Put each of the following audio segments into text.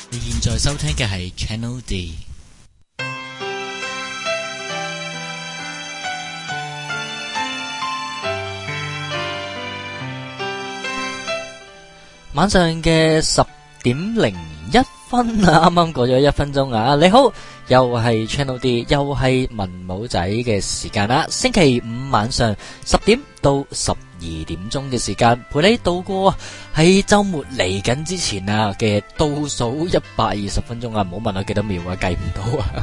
你現在收聽嘅係 Channel D。晚上嘅10:01啊，啱啱過咗1分鐘啊！你好，又係 Channel D， 又係文武仔嘅時間啦。星期五晚上10點到12點鐘嘅時間，陪你度過喺周末嚟緊之前啊嘅倒數120分鐘啊！唔好問我幾多秒啊，計唔到啊！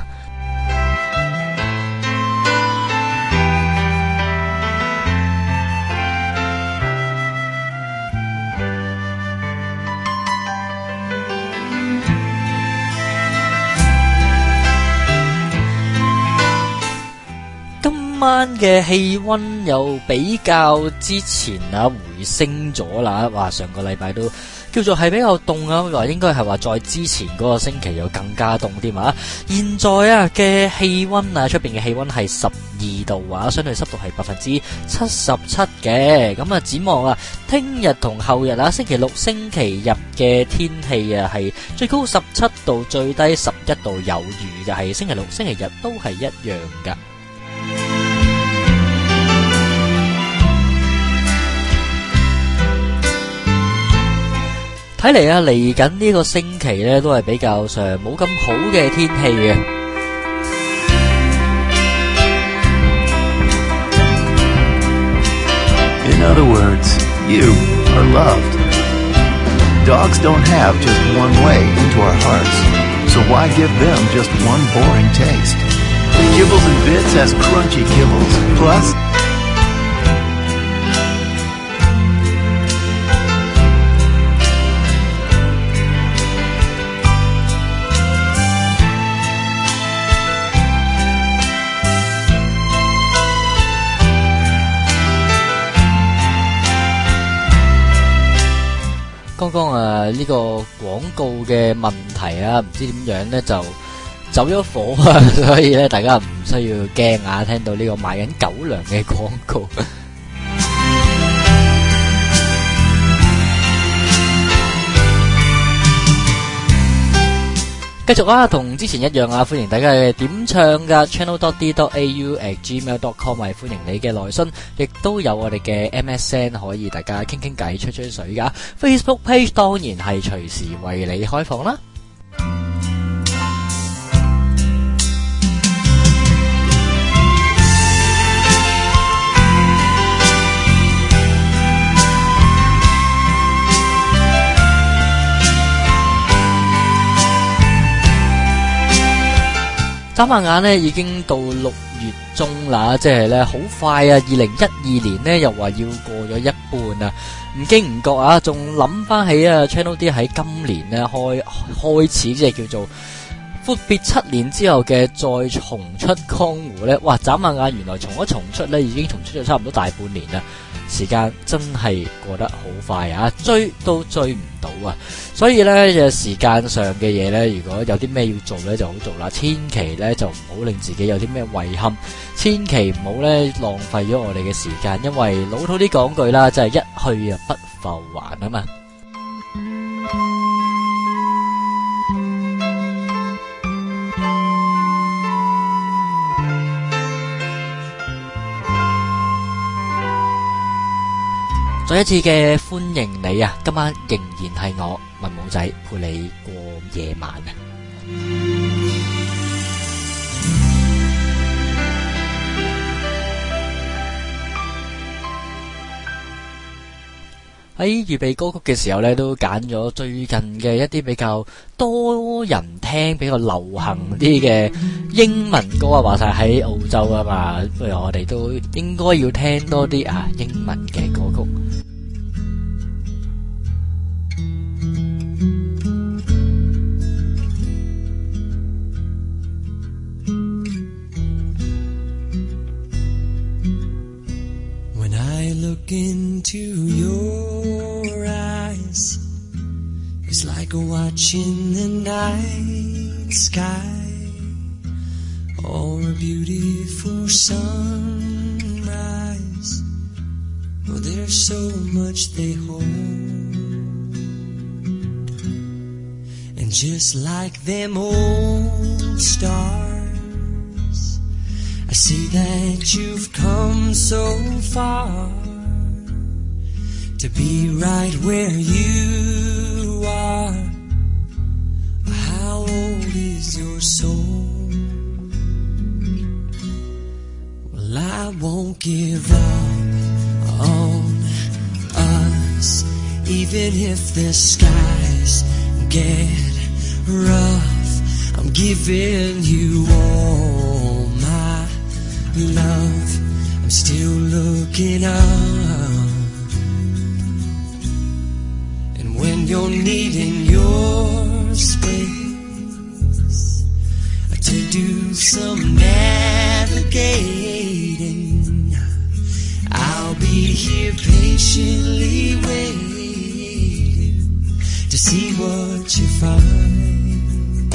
今晚嘅氣溫又比較之前啊回升咗啦，話上個禮拜都叫做係比較凍啊，話應該係話再之前嗰個星期又更加凍啲嘛。現在啊嘅氣溫啊，出邊嘅氣溫係12度啊，相對濕度係77%嘅。咁啊展望啊，聽日同後日啊，星期六、星期日嘅天氣啊係最高17度，最低11度，有餘就係星期六、星期日都係一樣噶。睇嚟啊，嚟緊呢個星期咧，都係比較上冇咁好嘅天氣嘅。 In other words, you are loved. Dogs don't have just one way into our hearts, so why give them just one boring taste? Kibbles and Bits has crunchy kibbles, plus 剛剛呢個廣告嘅問題啊，唔知點樣呢就走咗火啊，所以咧大家唔需要驚啊，聽到呢個賣緊狗糧嘅廣告。繼續啊，同之前一樣啊，歡迎大家嘅點唱噶 channel.d.au@gmail.com， 係歡迎你嘅來信，亦都有我哋嘅 MSN 可以大家傾傾偈、吹吹水噶。Facebook page 當然係隨時為你開放啦。眨下眼呢已經到6月中啦，即係咧好快啊！2012年呢又話要過咗一半啊，唔經唔覺啊，仲諗翻起啊 Channel D 喺今年呢開始即係叫做闊別7年之後嘅再重出江湖呢。哇！眨下眼原來重出呢已經重出咗差唔多大半年啦。時間真係過得好快啊，追都追唔到啊！所以呢，時間上嘅嘢呢，如果有啲咩要做呢，就好做啦。千祈呢，就唔好令自己有啲咩遺憾，千祈唔好呢浪費咗我哋嘅時間，因為老土啲講句啦，就係一去啊不復還啊嘛。再一次嘅歡迎你啊！今晚仍然係我文武仔陪你過夜晚啊！喺預備歌曲嘅時候呢，都揀咗最近嘅一啲比較多人聽、比較流行啲嘅英文歌啊！話晒喺澳洲啊嘛，不如我哋都應該要聽多啲英文嘅歌曲。 Look into your eyes, it's like watching the night sky or a beautiful sunrise. Oh, there's so much they hold, and And just like them old stars, I see that you've come so far to be right where you are. How old is your soul? Well, I won't give up on us, even if the skies get rough. I'm giving you all my love. I'm still looking up. And when you're needing your space to do some navigating, I'll be here patiently waiting to see what you find.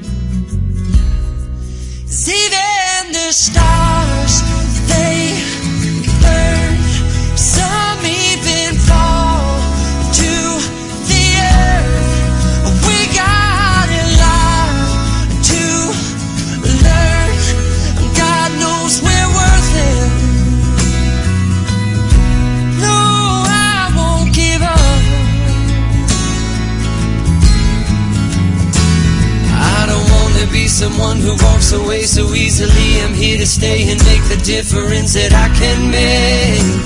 'Cause even the stars, they burn. Some even fall to the earth. We got a lot to learn. God knows we're worth it. No, I won't give up. I don't want to be someone who walks away so easily. I'm here to stay and make the difference that I can make.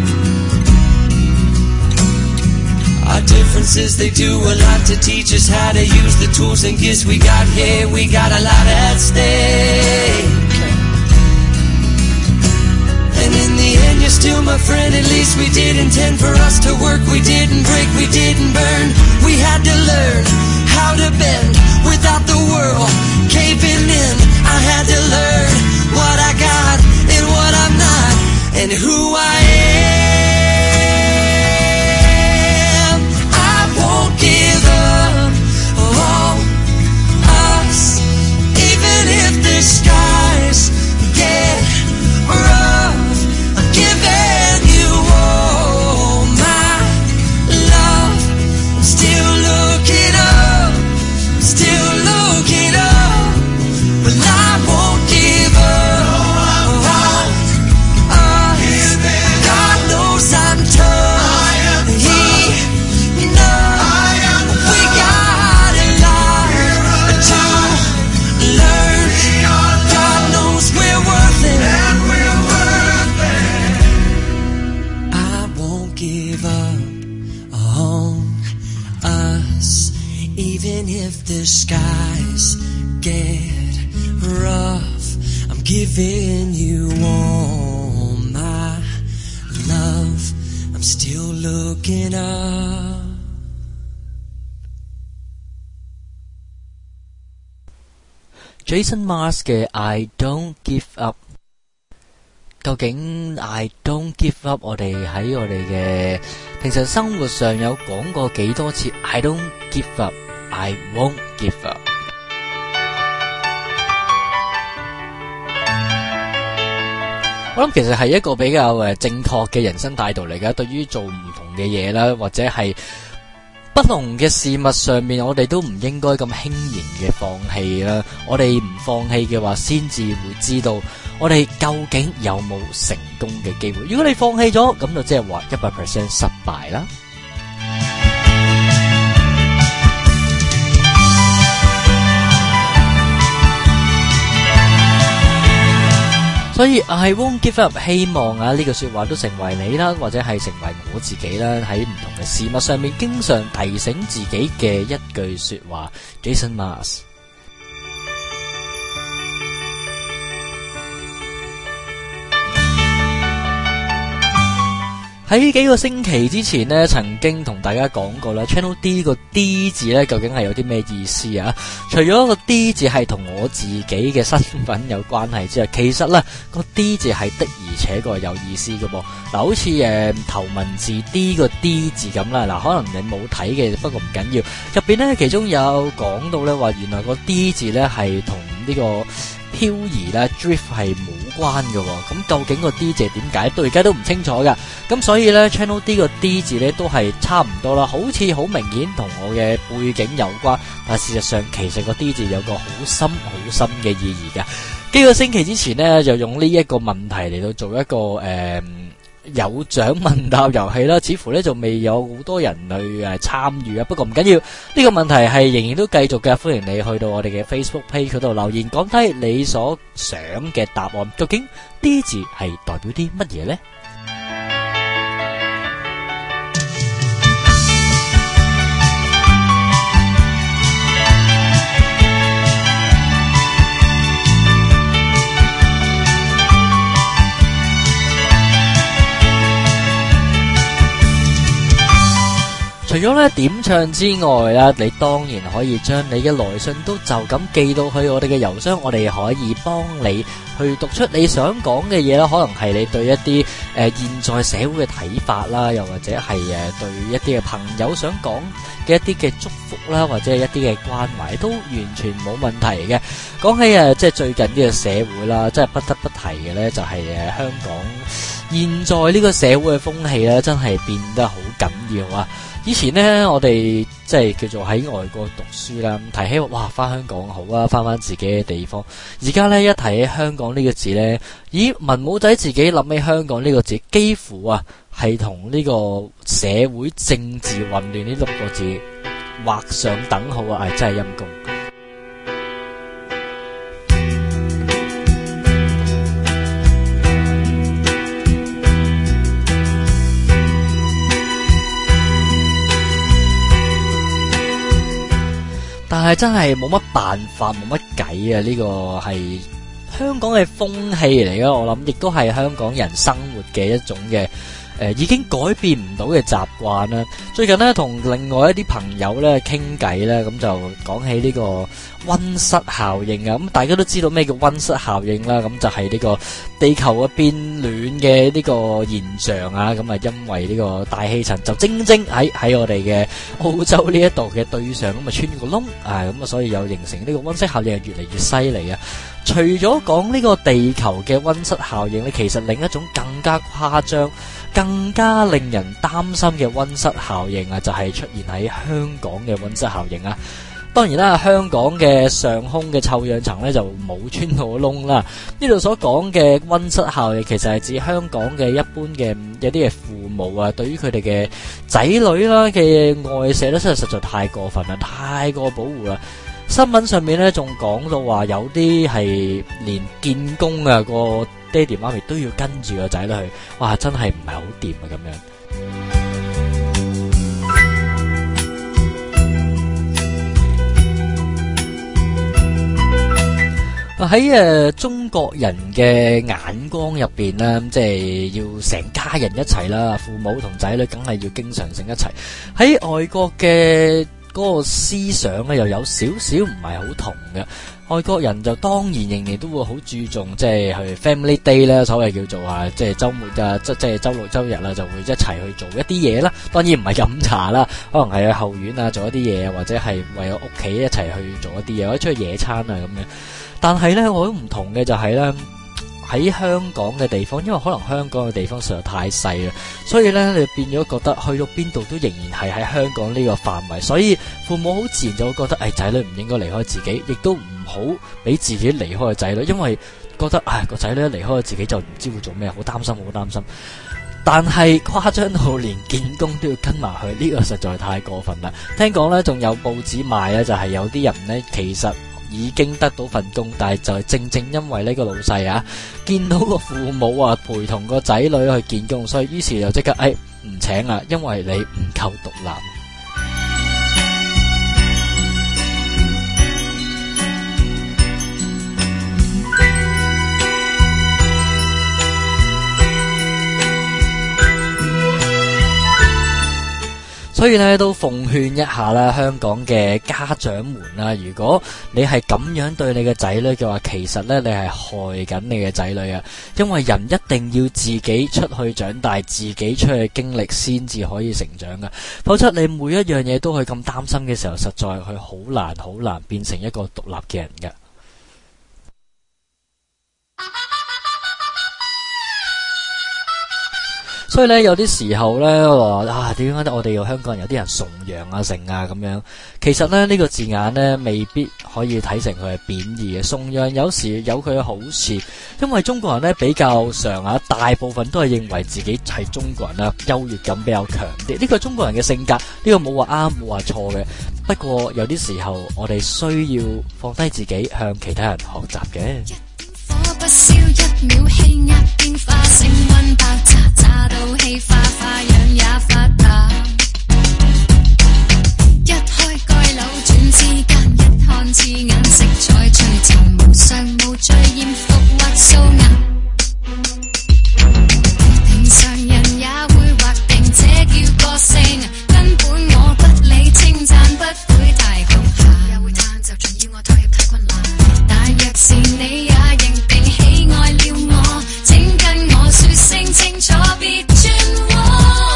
Our differences, they do a lot to teach us how to use the tools and gifts we got here. We got a lot at stake. And in the end, you're still my friend. At least we did intend for us to work. We didn't break, we didn't burn. We had to learn how to bend without the world caving in. I had to learn what I got and what I'm not, and who I am. I won't give up on us, even if the skies get rough. I'm giving you all my love. I'm still looking up, still looking up, but I won't give up on us. God knows I'm tough. He knows we got a lot to learn. God knows we're worth it. I won't give up on us, even if the skies get rough. I'm giving you all my love. I'm still looking up. Jason Mraz 嘅 I Don't Give Up， 究竟 I Don't Give Up 我哋喺我哋嘅平常生活上有講過幾多次 I don't give up I won't give up。 我諗其實係一個比較正確嘅人生態度嚟㗎，對於做唔同嘅嘢啦，或者係不同嘅事物上面，我哋都唔應該咁輕言嘅放棄啦。我哋唔放棄嘅話，先至會知道我哋究竟有冇成功嘅機會。如果你放棄咗，咁就即係話 100% 失敗啦。所以 I won't give up， 希望呢句說話都成為你啦，或者係成為我自己啦，喺唔同嘅事物上面經常提醒自己嘅一句說話。 Jason Mraz。喺幾個星期之前呢，曾經同大家講過啦 Channel D 個 D 字呢，究竟係有啲咩意思啊？除咗個 D 字係同我自己嘅身份有關係之外，其實呢個 D 字係的而且確有意思嘅噃。嗱，好似頭文字 D 個 D 字咁啦，嗱，可能你冇睇嘅，不過唔緊要。入邊呢，其中有講到呢話，原來個 D 字呢係同呢個漂移啦 drift 係冇關嘅，咁究竟個 D 字點解到而家都唔清楚噶，咁所以咧 Channel D 個 D 字咧都係差唔多啦，好似好明顯同我嘅背景有關，但事實上其實個 D 字有個好深嘅意義嘅。幾個星期之前呢，就用呢一個問題嚟到做一個有獎問答遊戲啦，似乎咧就未有好多人去參與啊。不過唔緊要，呢個問題係仍然都繼續嘅，歡迎你去到我哋嘅 Facebook page 嗰度留言，講低你所想嘅答案。究竟 D 字係代表啲乜嘢呢？除咗咧點唱之外啦，你當然可以將你嘅來信都就咁寄到去我哋嘅郵箱，我哋可以幫你去讀出你想講嘅嘢啦。可能係你對一啲現在社會嘅睇法啦，又或者係對一啲嘅朋友想講嘅一啲嘅祝福啦，或者係一啲嘅關懷，都完全冇問題嘅。講起即係最近呢個社會啦，即係不得不提嘅咧，就係香港現在呢個社會嘅風氣咧，真係變得好緊要啊！以前呢，我哋即係叫做喺外國讀書啦，提起哇翻香港好啊，翻自己嘅地方。而家呢，一提起香港呢個字呢，咦文武仔自己諗起香港呢個字，幾乎係同呢個社會政治混亂呢6個字畫上等號啊！真係陰公。但係真係冇乜辦法，冇乜計啊！呢個係香港嘅風氣嚟嘅，我諗亦都係香港人生活嘅一種嘅已經改變唔到嘅習慣啦。最近呢，同另外一啲朋友咧傾偈咧，咁就講起呢個溫室效應啊。咁大家都知道咩叫溫室效應啦，咁就係呢個地球嘅變暖嘅呢個現象啊。咁啊，因為呢個大氣層就正喺我哋嘅澳洲呢一度嘅對上，咁啊穿個窿啊，咁啊所以又形成呢個溫室效應係越嚟越犀利啊。除咗講呢個地球嘅溫室效應咧，其實另一種更加誇張、更加令人擔心嘅溫室效應啊，就係出現喺香港嘅溫室效應啊。當然啦，香港嘅上空嘅臭氧層咧就冇穿到窿啦。呢度所講嘅溫室效應，其實係指香港嘅一般嘅有啲嘅父母啊，對於佢哋嘅仔女啦嘅外射咧，真係實在太過分啦，太過保護啦。新聞上面咧仲講到話有啲係連見工啊個爹哋媽咪都要跟住個仔女去，哇！真係唔係好掂啊咁樣。喺中國人嘅眼光入邊咧，即係要成家人一齊啦，父母同仔女梗係要經常性一齊。喺外國嘅嗰個思想咧，又有少少唔係好同嘅。外國人就當然仍然都會好注重即係去 family day 啦，所謂叫做即係週末啊，即係週六週日啦，就會一齊去做一啲嘢啦。當然唔係飲茶啦，可能係去後院啊做一啲嘢，或者係為咗屋企一齊去做一啲嘢，或者出去野餐啊咁樣。但係咧，我都唔同嘅就係咧，喺香港嘅地方，因為可能香港嘅地方實在太細啦，所以咧你變咗覺得去到邊度都仍然係喺香港呢個範圍，所以父母好自然就會覺得仔女唔應該離開自己，亦都唔好俾自己離開個仔女，因為覺得個仔女一離開自己就唔知會做咩，好擔心。但係誇張到連見工都要跟埋去，呢個實在太過分啦。聽講咧仲有報紙賣咧，就係有啲人咧其實已經得到份工，但係就係正因為呢個老細見到個父母陪同個仔女去見工，所以於是就即刻唔請啦，因為你唔夠獨立。所以咧都奉勸一下啦，香港嘅家長們啦，如果你係咁樣對你嘅仔女嘅話，其實咧你係害緊你嘅仔女啊！因為人一定要自己出去長大，自己出去經歷先至可以成長噶，否則你每一樣嘢都係咁擔心嘅時候，實在係好難變成一個獨立嘅人噶。 所以咧有啲時候咧話啊，點解我哋有香港人有啲人崇洋啊成啊咁樣？其實咧呢個字眼咧未必可以睇成佢係貶義嘅。崇洋有時有佢嘅好處，因為中國人咧比較上啊，大部分都係認為自己係中國人啦，優越感比較強啲。呢個係中國人嘅性格，呢個冇話啱冇話錯嘅。不過有啲時候我哋需要放低自己，向其他人學習嘅。 火不燒一秒，氣壓變化，升溫爆炸，炸到氣化，花樣也發達。一開蓋扭轉之間，一看刺眼，色彩璀璨，無上無罪，豔服或素顏。平常人也會劃定，這叫個性。根本我不理稱讚，不會太局限，也會嘆就盡要我妥協太困難。但若是你也認定喜愛了我，請跟我說聲清楚，別轉彎。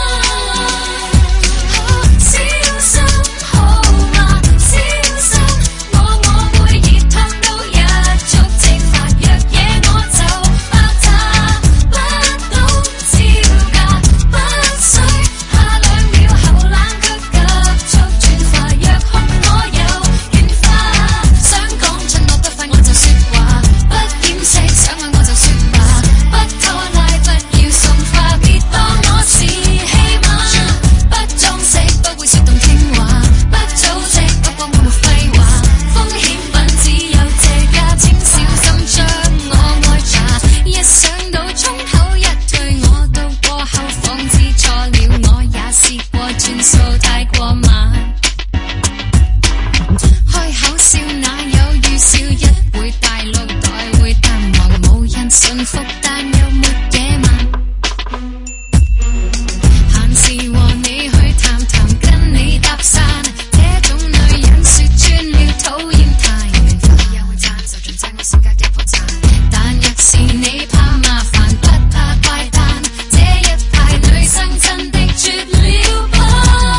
小心好嗎？小心我會熱燙到一觸即發，若野我就爆炸。不懂招架，不需下2秒後冷卻急速轉化，若控我有軟化，想講盡我不快我就說話，不掩飾想愛我就說吧，不拖拉不要送花，別當我是戲碼，不裝飾不會說動聽話，不組織不過我沒廢話，風險品只有這家，請小心將我愛查，一想到衝口一句我到過後仿知錯了，我也試過轉數太過慢，開口笑哪有預兆一會大露袋會淡忘，無人信服但又沒野蠻，閒時和你去談談跟你搭訕，這種女人說穿了討厭太遠化，也會讚就盡這我性格嘅破綻，但若是你怕麻煩不怕怪誕，這一派女生真的絕了吧。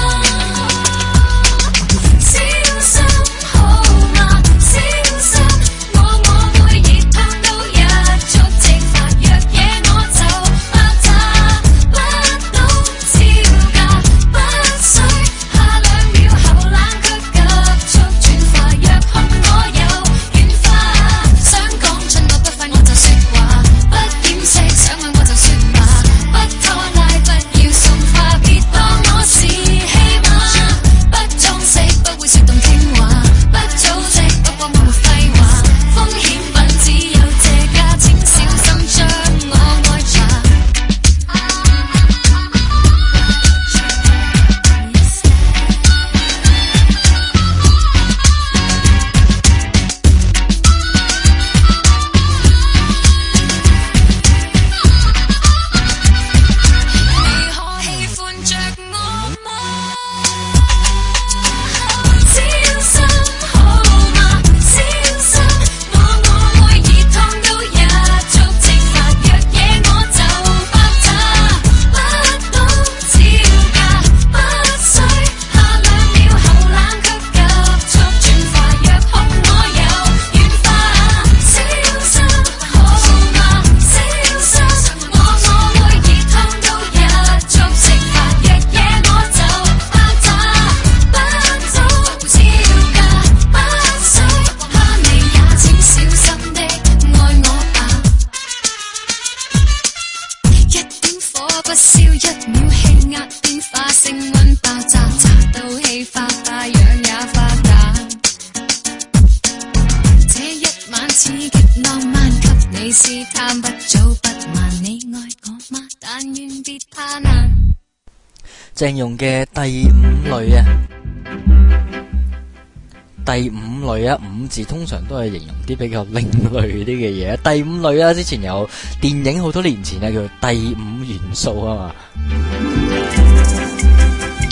小心好嗎？小心我會熱燙到一觸即發，若野我就爆炸。不懂招架，不需下2秒後冷卻急速轉化，若控我有軟化，想講盡我不快我就說話，不掩飾想愛我就說吧，不拖拉不要送花，別當我是戲碼，不裝飾不會說動聽話，不組織不過我沒廢話，風險品只有這家，請小心將我愛查。你可喜歡着我嗎？小心好嗎？小心我會熱燙到一觸即發，若野我就爆炸。不懂招架，不需下2秒後冷卻急速轉化，若控我有軟化，小心好嗎？小心我會熱燙到一觸即發，若野我就爆炸。不懂招架，不需怕你也請小心的愛我吧。一點火不燒1秒，氣壓變化，升溫爆炸，炸到氣化，花樣也發達。這一晚刺激浪漫，給你試探，不早不晚，你愛我嗎？但願別怕難。 鄭融嘅第5類啊，第5類啊，5字通常都係形容啲比較另類啲嘅嘢。第5類啊，之前有電影好多年前啊，叫做第5元素啊嘛。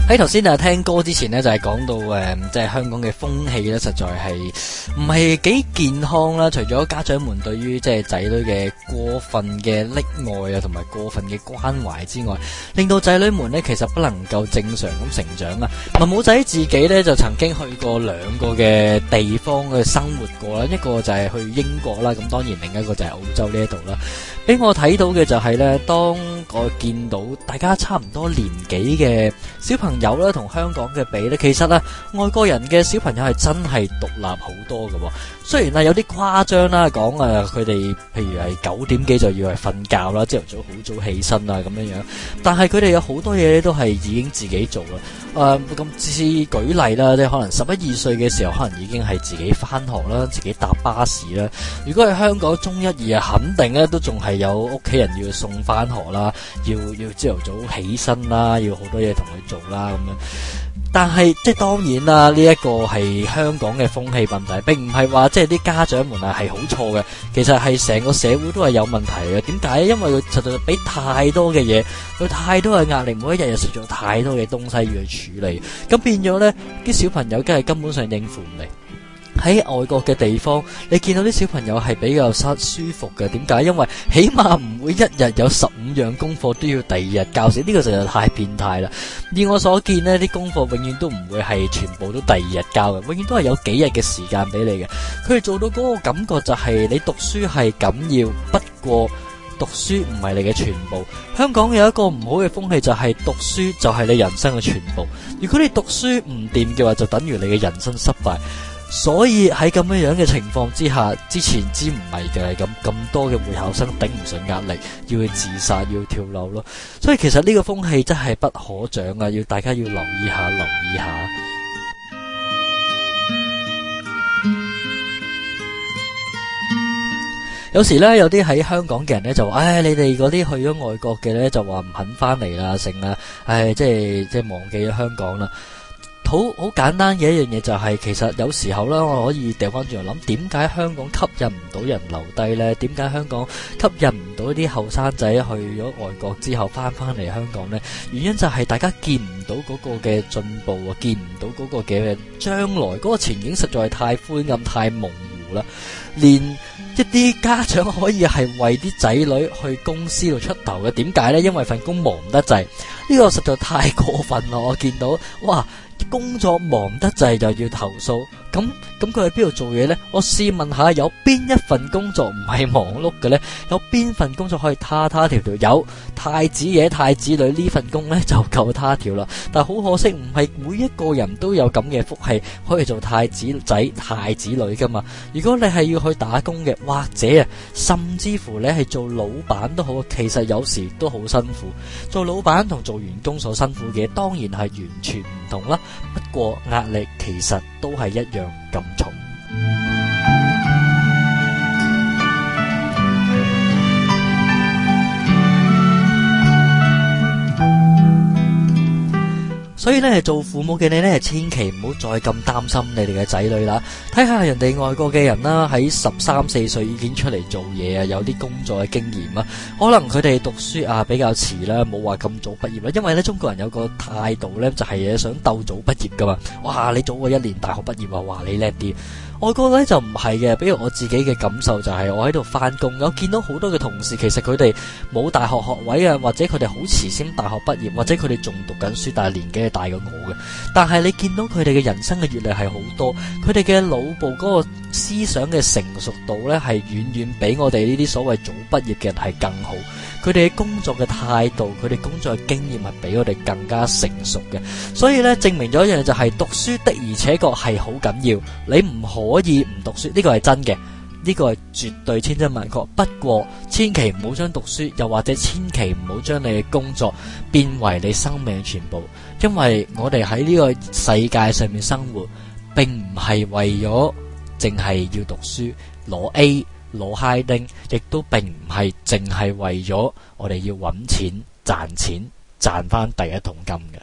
喺頭先聽歌之前呢，就係講到即係香港嘅風氣咧，實在係唔係幾健康啦。除咗家長們對於即係仔女嘅過分嘅溺愛啊，同埋過分嘅關懷之外，令到仔女們呢其實不能夠正常咁成長啊。文武仔自己呢，就曾經去過2個嘅地方去生活過啦，一個就係去英國啦，咁當然另一個就係澳洲呢一度啦。俾我睇到嘅就係呢，當我見到大家差唔多年紀嘅小朋友咧，同香港嘅比咧，其實外國人嘅小朋友係真係獨立好多嘅。雖然有啲誇張啦，講佢哋譬如係9點幾就要去瞓覺啦，朝頭早好早起身啊咁樣樣，但係佢哋有好多嘢都係已經自己做啦。咁至舉例啦，即係可能11、12歲嘅時候，可能已經係自己翻學啦，自己搭巴士啦。如果係香港中1、2肯定咧都仲係有屋企人要送翻學啦，要朝頭早起身啦，要好多嘢同佢做啦咁樣。但係即係當然啦，呢一個係香港嘅風氣問題，並唔係話即係啲家長們係好錯嘅。其實係成個社會都係有問題嘅。點解？因為佢實在俾太多嘅嘢，佢太多嘅壓力，每一日食咗太多嘅東西要去處理，咁變咗呢啲小朋友梗係根本上應付唔嚟。喺外國嘅地方，你見到啲小朋友係比較舒服嘅。點解？因為起碼唔會一日有15樣功課都要第2日交寫，呢個實在太變態啦。以我所見呢啲功課永遠都唔會係全部都第2日交嘅，永遠都係有幾日嘅時間俾你嘅。佢哋做到嗰個感覺就係你讀書係緊要，不過讀書唔係你嘅全部。香港有一個唔好嘅風氣，就係讀書就係你人生嘅全部。如果你讀書唔掂嘅話，就等於你嘅人生失敗。所以喺咁樣嘅情況之下，之前知唔係嘅咁多嘅會考生頂唔順壓力，要去自殺，要跳樓咯。所以其實呢個風氣真係不可長啊！大家要留意下。有時呢，有啲喺香港嘅人呢，就話，你哋嗰啲去咗外國嘅呢，就話唔肯翻嚟啦，成啦，即係忘記咗香港啦。好簡單嘅一樣嘢就係，其實有時候咧，我可以掉翻轉嚟諗，點解香港吸引唔到人留低呢？點解香港吸引唔到啲後生仔去咗外國之後翻嚟香港呢？原因就係大家見唔到嗰個嘅進步啊，見唔到嗰個嘅將來嗰個前景實在係太灰暗、太模糊啦。連一啲家長可以係為啲仔女去公司度出頭嘅，點解呢？因為份工忙得滯，呢個實在太過分啦！我見到哇〜工作忙得滯就要投訴，咁佢喺邊度做嘢呢？我試問下，有邊一份工作唔係忙碌嘅呢？有邊份工作可以他條？有太子爺太子女呢份工呢就夠他條啦。但係好可惜，唔係每一個人都有咁嘅福氣可以做太子仔太子女噶嘛。如果你係要去打工嘅，或者甚至乎你係做老闆都好，其實有時都好辛苦。做老闆同做員工所辛苦嘅當然係完全唔同啦。不過壓力其實都係一樣咁重。所以咧，做父母嘅你咧，千祈唔好再咁擔心你哋嘅仔女啦。睇下人哋外國嘅人啦，喺13、14歲已經出嚟做嘢啊，有啲工作嘅經驗啊。可能佢哋讀書比較遲啦，冇話咁早畢業啦。因為咧，中國人有個態度咧，就係想鬥早畢業噶嘛。哇，你早過1年大學畢業啊，話你叻啲。外國咧就唔係嘅，比如我自己嘅感受就係我喺度翻工，我見到好多嘅同事，其實佢哋冇大學學位啊，或者佢哋好遲先大學畢業，或者佢哋仲讀緊書，但係年紀係大過我嘅。但係你見到佢哋嘅人生嘅閱歷係好多，佢哋嘅腦部嗰個思想嘅成熟度咧係遠遠比我哋呢啲所謂早畢業嘅人係更好。佢哋嘅工作嘅態度，佢哋工作嘅經驗係比我哋更加成熟嘅。所以咧，證明咗一樣就係讀書的而且確係好緊要，你唔可以唔讀書，呢個係真嘅，呢個係絕對千真萬確。不過千祈唔好將讀書，又或者千祈唔好將你嘅工作變為你生命嘅全部，因為我哋喺呢個世界上面生活，並唔係為咗淨係要讀書攞 A 攞 high 丁，亦都並唔係淨係為咗我哋要揾錢賺錢賺翻第一桶金嘅。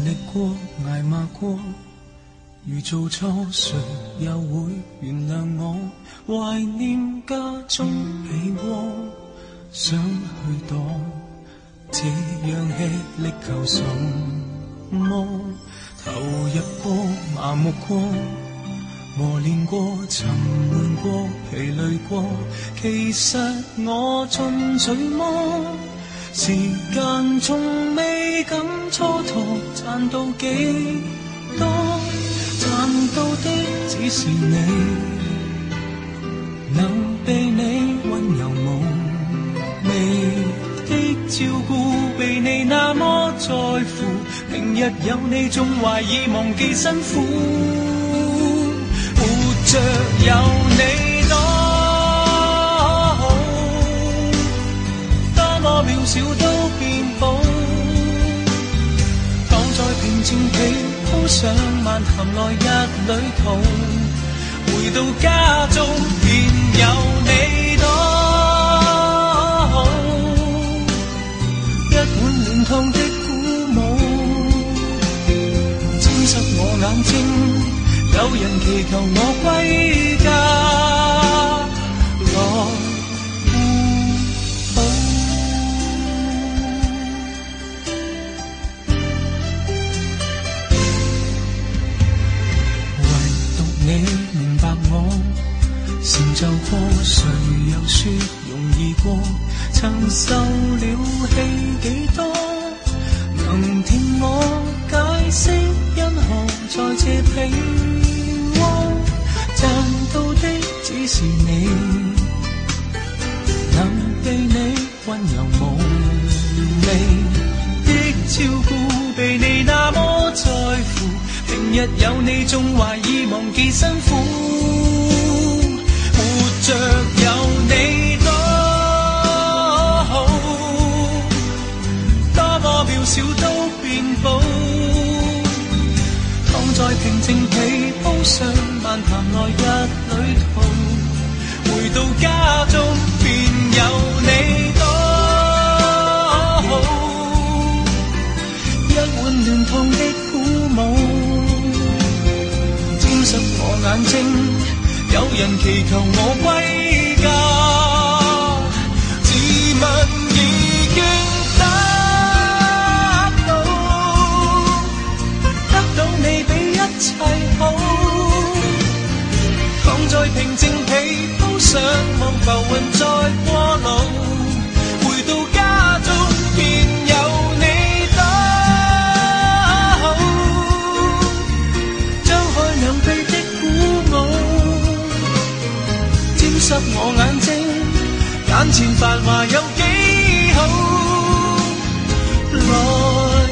歷過捱罵過，如做錯誰又會原諒我？懷念家中被窩，想去躲，這樣吃力求什麼？投入過麻木過，磨練過沉悶過疲累過，其實我進取麼？時間從未敢蹉跎，賺到幾多？賺到的只是你，能被你溫柔無味的照顧，被你那麼在乎，平日有你總懷疑忘記辛苦，活着有你多好，多麼渺小都變寶，躺在平靜地鋪上漫談來日旅途，回到家中便有你多好，一碗暖湯的鼓舞，沾濕我眼睛，有人祈求我歸家來互補。你明白我成就過，誰又說容易過？曾受了氣幾多，能聽我解釋因何在這被窩，賺到的只是你，能被你溫柔無味的照顧，被你那麼在乎，平日有你總懷疑忘記辛苦，活着有你多好，多麼渺小都變寶，躺在平靜被鋪上漫談來日旅途，回到家中便有你多好，一碗暖湯的鼓舞，沾濕我眼睛，有人祈求我歸家，自問已經得到你比一切好，躺在平靜被鋪上望浮雲在過路，回到家中便有你多好，張開兩臂的鼓舞，沾濕我眼睛，眼前繁華有幾好，來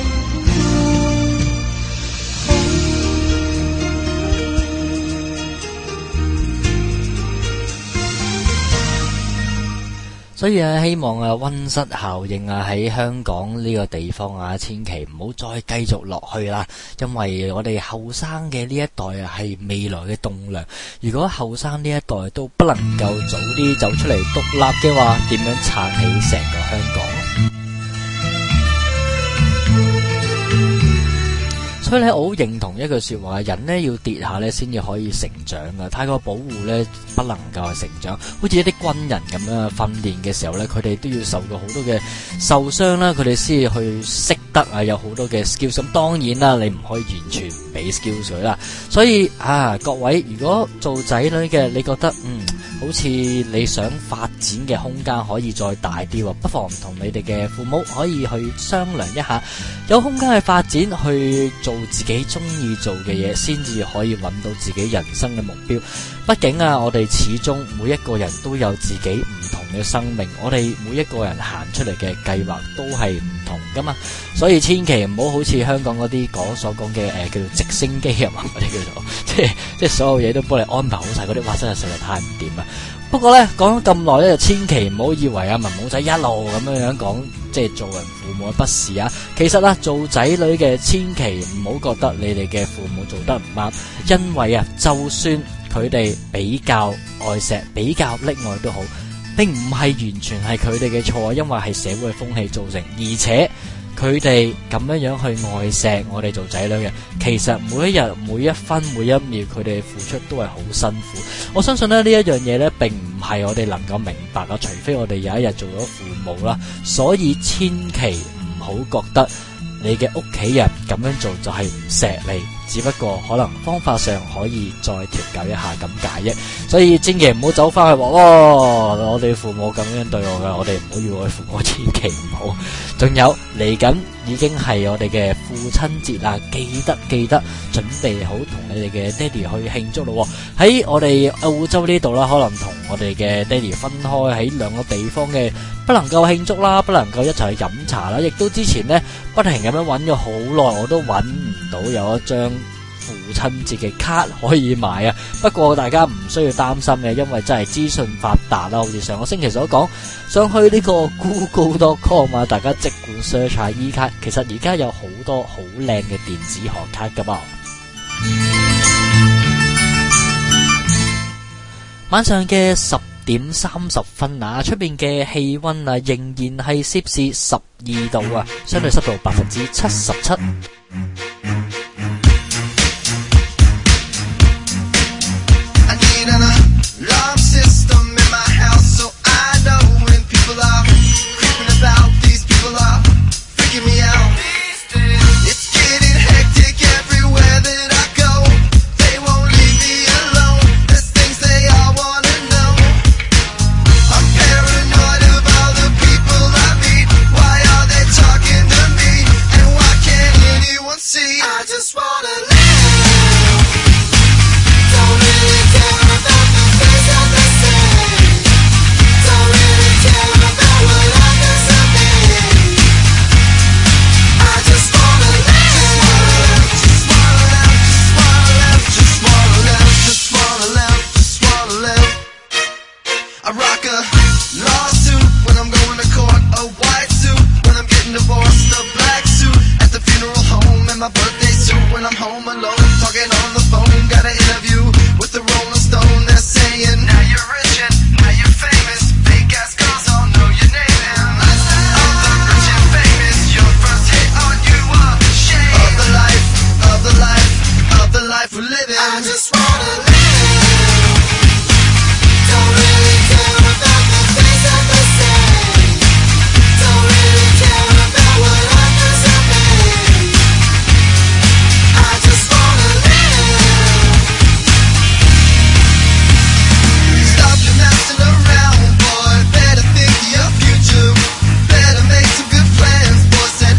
所以希望溫室效應喺香港呢個地方千祈唔好再繼續落去啦，因為我哋後生嘅呢一代係未來嘅棟梁，如果後生呢一代都不能夠早啲走出嚟獨立嘅話，點樣撐起成個香港？所以咧，我好認同一句說話，人呢要跌下咧先至可以成長噶，太過保護咧不能夠成長。好似一啲軍人咁樣訓練嘅時候咧，佢哋都要受過好多嘅受傷啦，佢哋先至去識得有好多嘅 skills。咁當然啦，你唔可以完全唔俾 skills 水啦。所以各位如果做仔女嘅，你覺得好似你想發展嘅空間可以再大啲，不妨同你哋嘅父母可以去商量一下，有空間去發展，去做自己中意做嘅嘢，先至可以揾到自己人生嘅目標。畢竟我哋始終每一個人都有自己唔同嘅生命，我哋每一個人行出嚟嘅計劃都係唔同噶嘛，所以千祈唔好似香港嗰啲所講嘅叫做直升機啊嘛，嗰啲叫做即係所有嘢都幫你安排好晒嗰啲，哇真係實在太唔掂啦。不過咧講咗咁耐咧，就千祈唔好以為文武仔一路咁樣講，即係做人父母嘅不是啊。其實做仔女嘅千祈唔好覺得你哋嘅父母做得唔啱，因為就算佢哋比較愛錫、比較溺愛都好，並唔係完全係佢哋嘅錯，因為係社會風氣造成，而且佢哋咁樣去愛錫我哋做仔女嘅，其實每一日每一分每一秒佢哋付出都係好辛苦。我相信咧呢一樣嘢咧並唔係我哋能夠明白啊，除非我哋有一日做咗父母啦。所以千祈唔好覺得你嘅屋企人咁樣做就係唔錫你，只不過可能方法上可以再調教一下咁解啫。所以千祈唔好走翻去話我哋父母咁樣對我㗎，我哋唔好要我哋父母，千祈唔好。仲有嚟緊已經係我哋嘅父親節啦，記得準備好同你哋嘅爹哋去慶祝咯。喺我哋澳洲呢度啦，可能同我哋嘅爹哋分開喺兩個地方嘅，不能夠慶祝啦，不能夠一齊去飲茶啦，亦都之前呢不停咁樣揾咗好耐，我都揾唔到有一張父親節嘅卡可以買啊。不過大家唔需要擔心嘅，因為真係資訊發達啦，好似上個星期所講，上去呢個 Google.com 啊，大家即管 search 下 E 卡，其實而家有好多好靚嘅電子學卡噶噃。晚上嘅10:30啊，出邊嘅氣溫啊仍然係攝氏12度啊，相對濕度77%。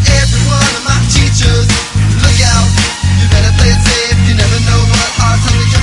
Look out, you better play it safe, you never know what hard time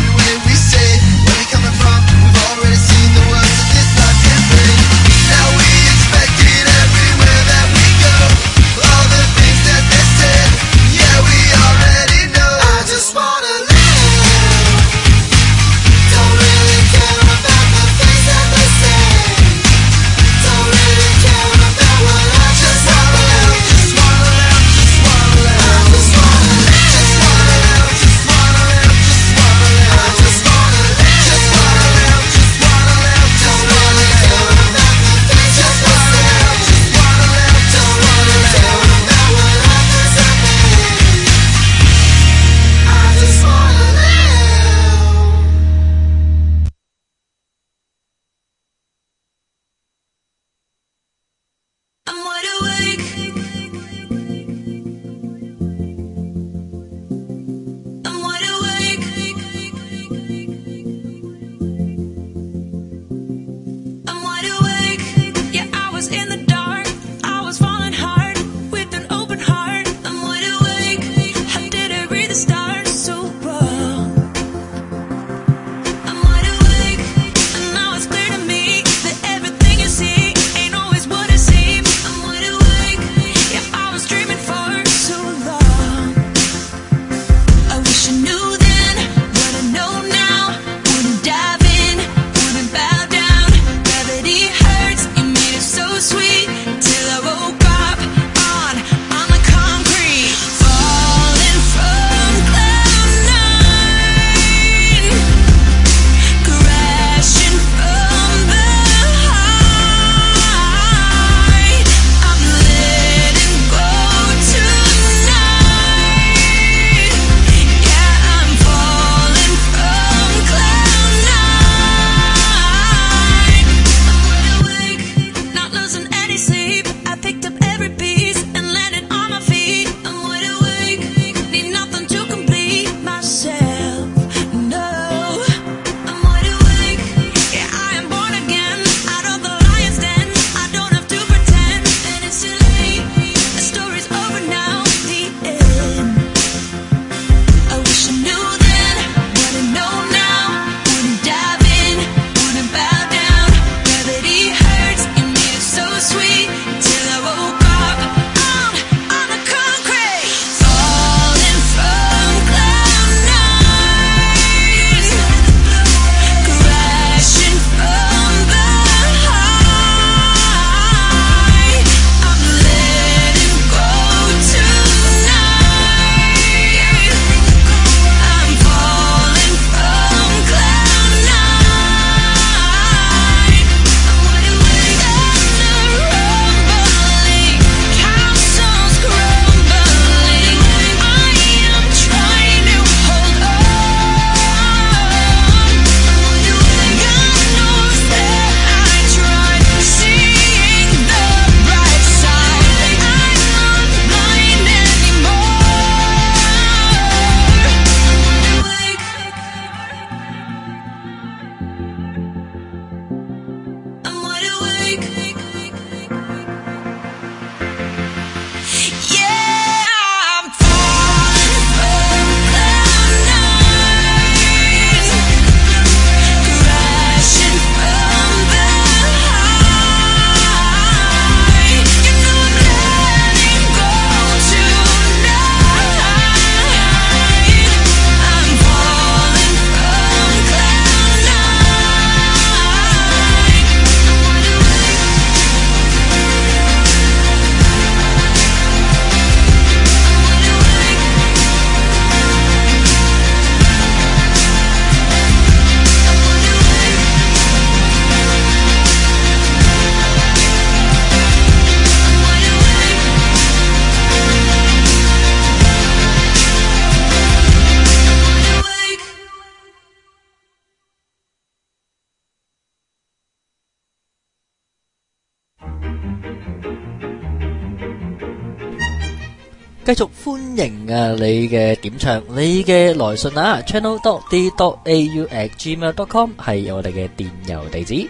繼續歡迎你嘅點唱，你嘅來信channel.d.au@gmail.com 係我哋嘅電郵地址。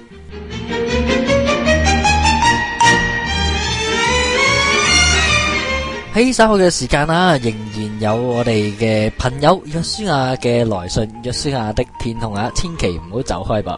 喺稍後嘅時間仍然有我哋嘅朋友約書亞嘅來信，約書亞的天空千祈唔好走開噃。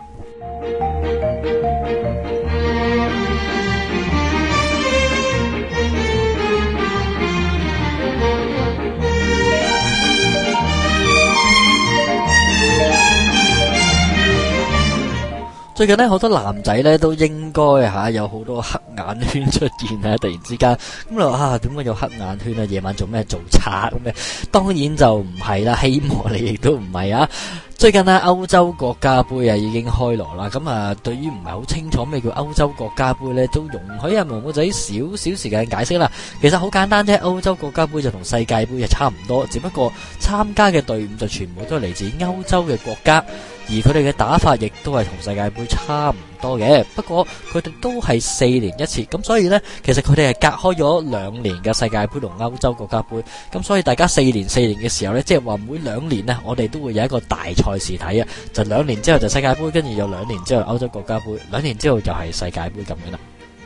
最近好多男仔咧都應該有好多黑眼圈出現突然之間咁你話點解有黑眼圈啊？夜晚做咩做賊咁嘅？當然就唔係啦，希望你亦都唔係啊！最近歐洲國家杯已經開鑼啦，咁對於唔係好清楚咩叫歐洲國家杯咧，都容許毛毛仔少少時間解釋啦。其實好簡單啫，歐洲國家杯就同世界杯差唔多，只不過參加嘅隊伍就全部都係嚟自歐洲嘅國家，而佢哋嘅打法亦都係同世界杯差唔多嘅。不過佢哋都係4年一次，咁所以呢，其實佢哋係隔開咗2年嘅世界杯同歐洲國家杯。咁所以大家4年嘅時候呢，即係話每2年呢，我哋都會有一個大賽事睇啊。就2年之後就世界杯，跟住又2年之後歐洲國家杯，2年之後就係世界杯咁樣啦。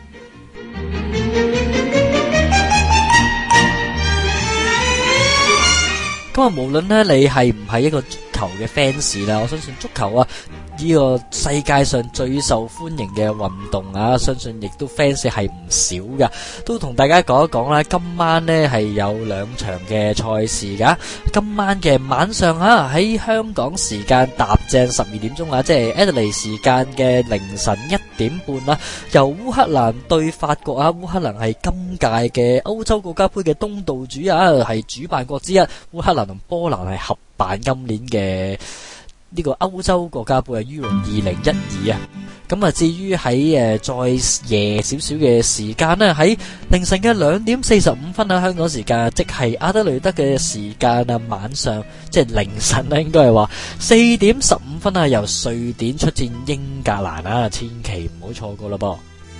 咁無論呢你係唔係一個足球嘅 fans 啦，我相信足球呢個世界上最受歡迎嘅運動相信亦都 fans 係唔少噶。都同大家講一講啦，今晚呢係有2場嘅賽事噶。今晚嘅晚上喺香港時間踏正12點鐘即係 Adelaide 時間嘅凌晨1點半啦，由烏克蘭對法國烏克蘭係今屆嘅歐洲國家杯嘅東道主係主辦國之一。烏克蘭同波蘭係合辦今年嘅呢個歐洲國家杯Euro 2012咁至於喺再夜少少嘅時間呢，喺凌晨嘅2點45分香港時間，即係阿德雷德嘅時間晚上即係凌晨應該係話4點15分由瑞典出戰英格蘭千祈唔好錯過啦噃。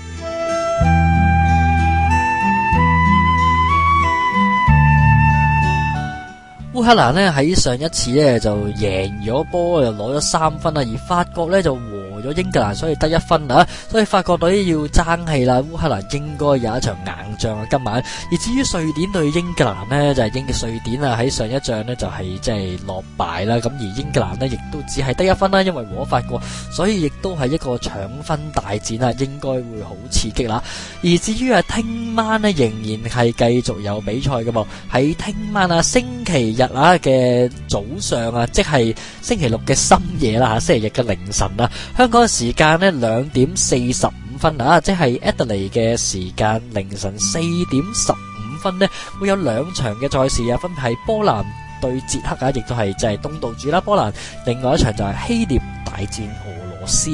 烏克蘭呢喺上一次呢就贏咗波，又攞咗3分而法國呢就和咗英格蘭，所以得1分所以法國隊要爭氣啦。烏克蘭應該有一場硬仗今晚。而至於瑞典對英格蘭呢，就係瑞典喺上一仗呢就係即係落敗啦。咁而英格蘭呢亦都只係得1分啦，因為和法國，所以亦都係一個搶分大戰應該會好刺激啦。而至於聽晚呢，仍然係繼續有比賽嘅噃。喺聽晚星期日嘅早上即係星期六嘅深夜啦星期日嘅凌晨香港嘅時間呢2點45分即係 Adelaide 嘅時間凌晨4點15分呢，會有2場嘅賽事分別係波蘭對捷克亦都係即係東道主啦波蘭，另外一場就係希臘大戰俄羅斯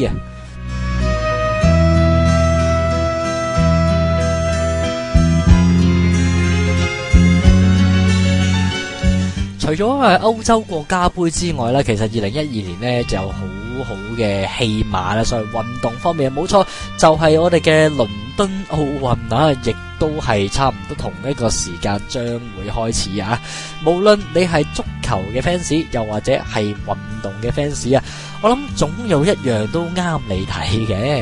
除咗歐洲國家杯之外呢，其實2012年呢就有好好嘅戲碼啦，所以運動方面冇錯，就係我哋嘅倫敦奧運亦都係差唔多同一個時間將會開始無論你係足球嘅 fans， 又或者係運動嘅 fans 我諗總有一樣都啱你睇嘅。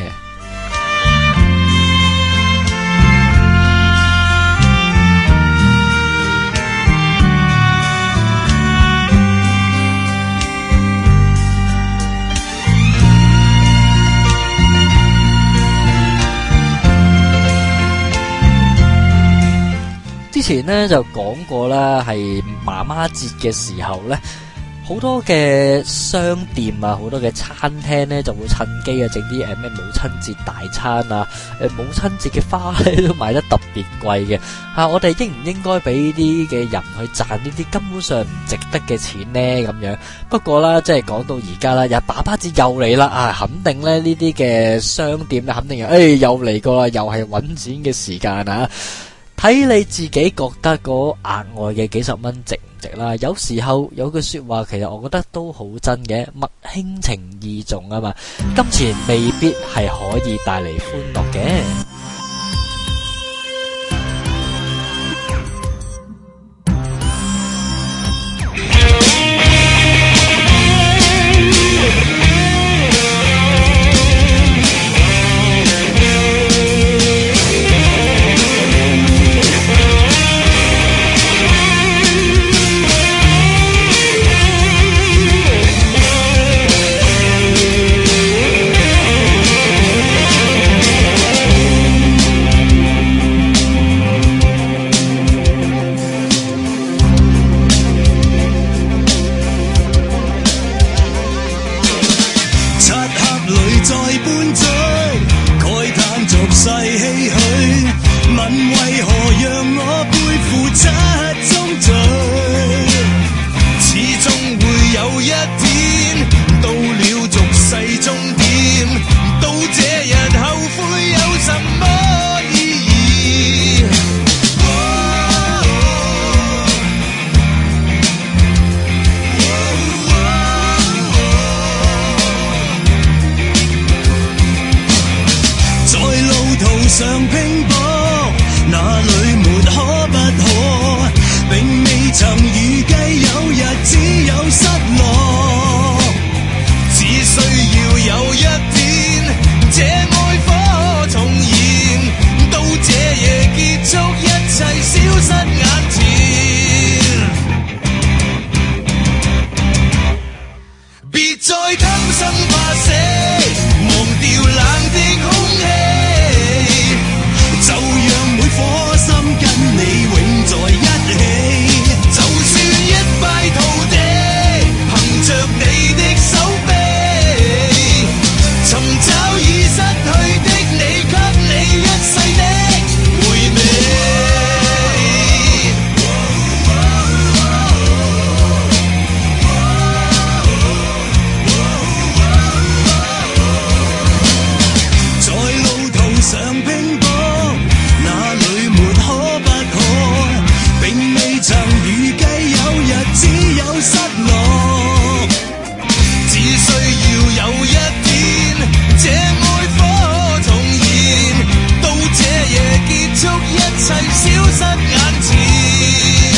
之前呢就講過啦，係媽媽節嘅時候呢，好多嘅商店好多嘅餐廳呢就會趁機整啲咩母親節大餐母親節嘅花呢都賣得特別貴嘅我哋應唔應該俾啲嘅人去賺呢啲根本上唔值得嘅錢呢？咁樣不過啦，即係講到而家啦，爸爸節又嚟啦肯定咧呢啲嘅商店肯定又嚟過啦，又係揾錢嘅時間睇你自己覺得嗰額外嘅幾十蚊值唔值啦？有時候有句說話，其實我覺得都好真嘅，物輕情意重嘛，金錢未必係可以帶嚟歡樂嘅。 未曾預計有日只有失落，只需要有一天這愛火重燃，到這夜結束，一切消失眼前，別再貪生怕死，忘掉冷的空氣，就讓每顆心跟你永在一起，就算一敗塗地，憑着你的手臂，尋找已失去的你，給你一世的回味。在路途上拼搏，哪裏沒可不可，並未曾預計有日只有失落，只需要有一天這愛火重燃，到這夜結束，一切消失眼前，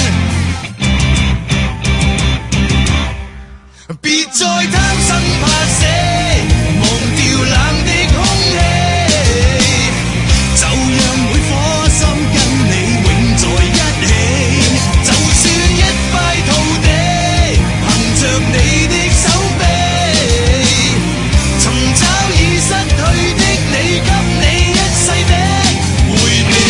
別再貪生怕死，忘掉冷的空氣，就讓每顆心跟你永在一起，就算一敗塗地，憑着你的手臂，尋找已失去的你，給你一世的回味。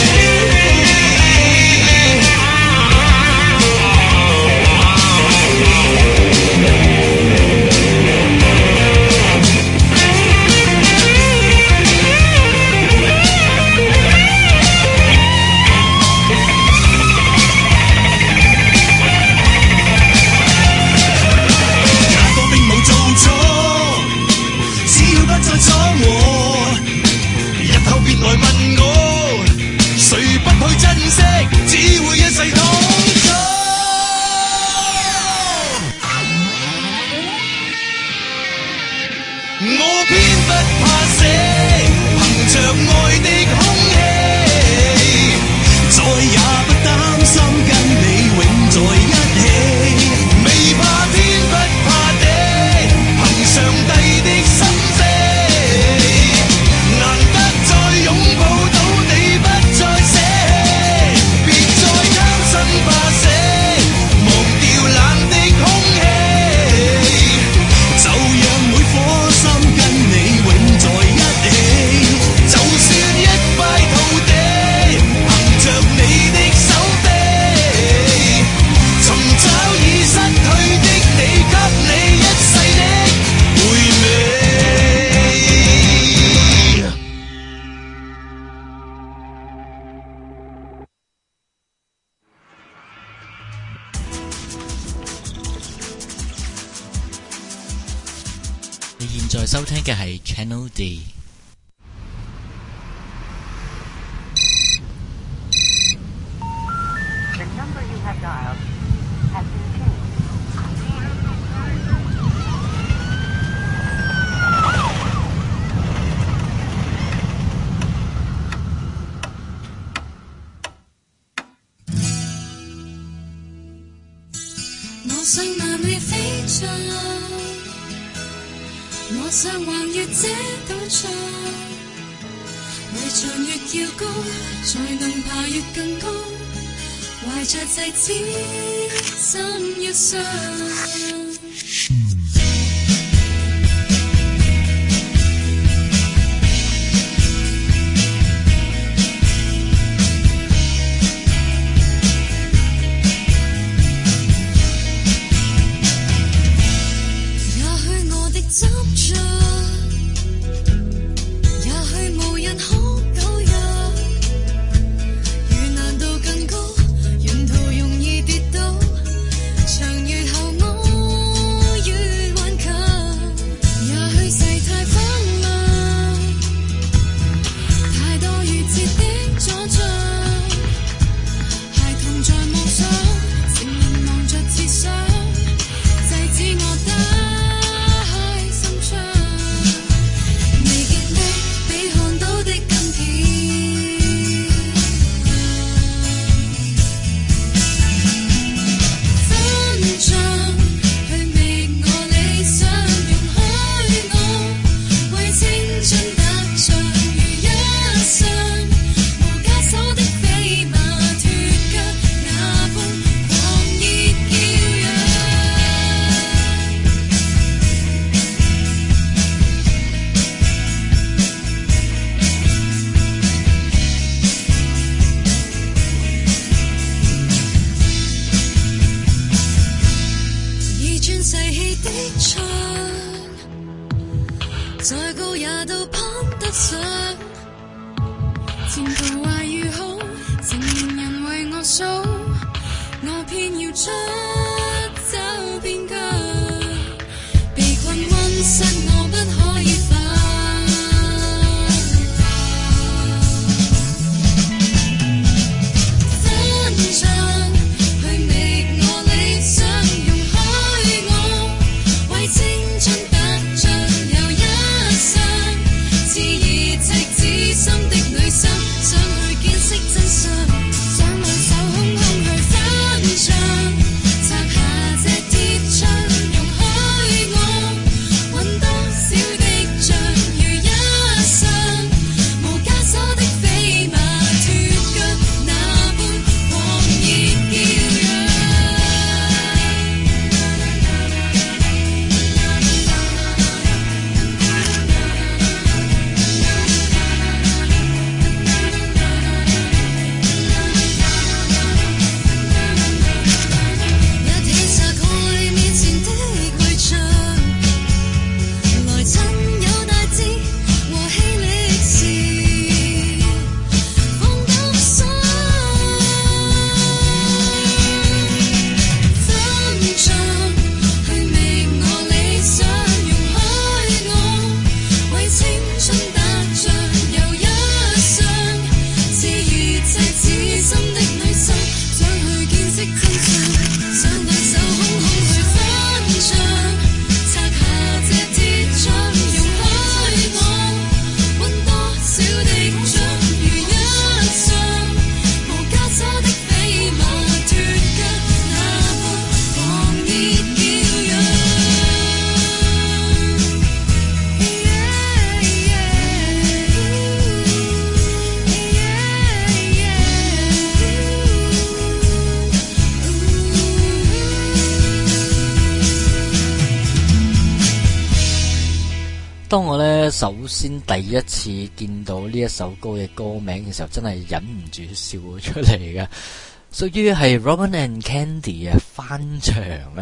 也當並無做錯，只要不再闖禍，日後別來問我，誰不去珍惜，只會一世當錯。我偏不怕死，憑着愛的空氣，再也不擔心跟你永在一起，未怕天不怕地，憑上帝的心扉，難得再擁抱到你不再捨棄，別再貪生怕死，忘掉冷的空氣，就讓每顆心跟你永在一起，就算一敗塗地，憑着你的手臂，尋找已失去的你，給你一世的回味。 你現在收聽嘅係 Channel D。 The number you have dialed has been changed. 我想萬里飛翔，我想橫越這島嶼，圍牆越要高，才能爬越更高，懷着祭子心要上。也許我的執着，也許無人可救藥，如難度更高，沿途容易跌倒，長月後我逝氣的窗，再高也都攀得上。前途話與好，成年人為我數，我偏要出走邊疆。被困溫室我不可以反，翻牆去覓我理想，容許我為青春得着又一生。熾熱赤子心的女生，想去見識真相，想兩手空空去翻牆，拆下這鐵窗，容許我揾多少的像如一生，無枷鎖的飛馬脫腳，那般狂熱驕陽。一起拆開面前的圍牆，來親友大志和氣力時，放膽想翻牆去覓我理想，容許我為青春得着又一生。熾熱赤子心的女生，想去見識真相，想兩手空空去翻牆，拆下這鐵窗，容許我揾多少的像如一生，無枷鎖的飛馬脫腳，那般狂熱驕陽。 當我呢首先第一次見到呢一首歌嘅歌名嘅時候，真係忍唔住笑咗出嚟嘅，屬於係 Robin and Candy 啊翻牆啊。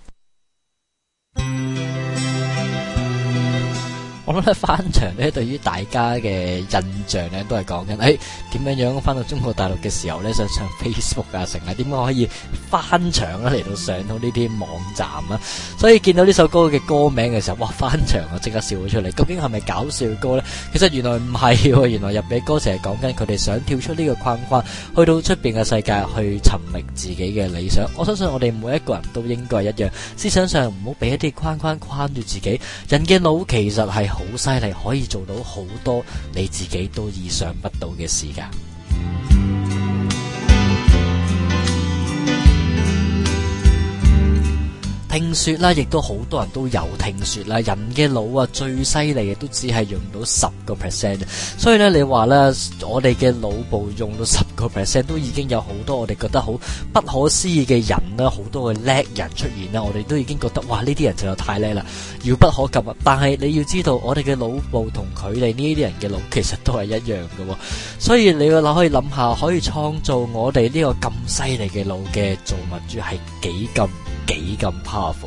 我諗咧翻牆咧，對於大家嘅印象咧，都係講緊點樣樣翻到中國大陸嘅時候咧，想上 Facebook 啊，成日點樣可以翻牆啊嚟到上到呢啲網站啊。所以見到呢首歌嘅歌名嘅時候，哇翻牆啊，即刻笑咗出嚟。究竟係咪搞笑歌呢？其實原來唔係喎，原來入邊歌詞係講緊佢哋想跳出呢個框框，去到出邊嘅世界去尋覓自己嘅理想。我相信我哋每一個人都應該一樣，思想上唔好俾一啲框框框住自己。人嘅腦其實係好犀利，可以做到好多你自己都意想不到嘅事㗎。聽說啦，亦都好多人都有聽說啦，人嘅腦啊最犀利嘅都只係用到10%，所以咧你話咧，我哋嘅腦部用到10%都已經有好多我哋覺得好不可思議嘅人啦，好多嘅叻人出現啦，我哋都已經覺得哇呢啲人就有太叻啦，遙不可及啊！但係你要知道，我哋嘅腦部同佢哋呢啲人嘅腦其實都係一樣嘅，所以你可以諗下，可以創造我哋呢個咁犀利嘅腦嘅造物主係幾咁 powerful。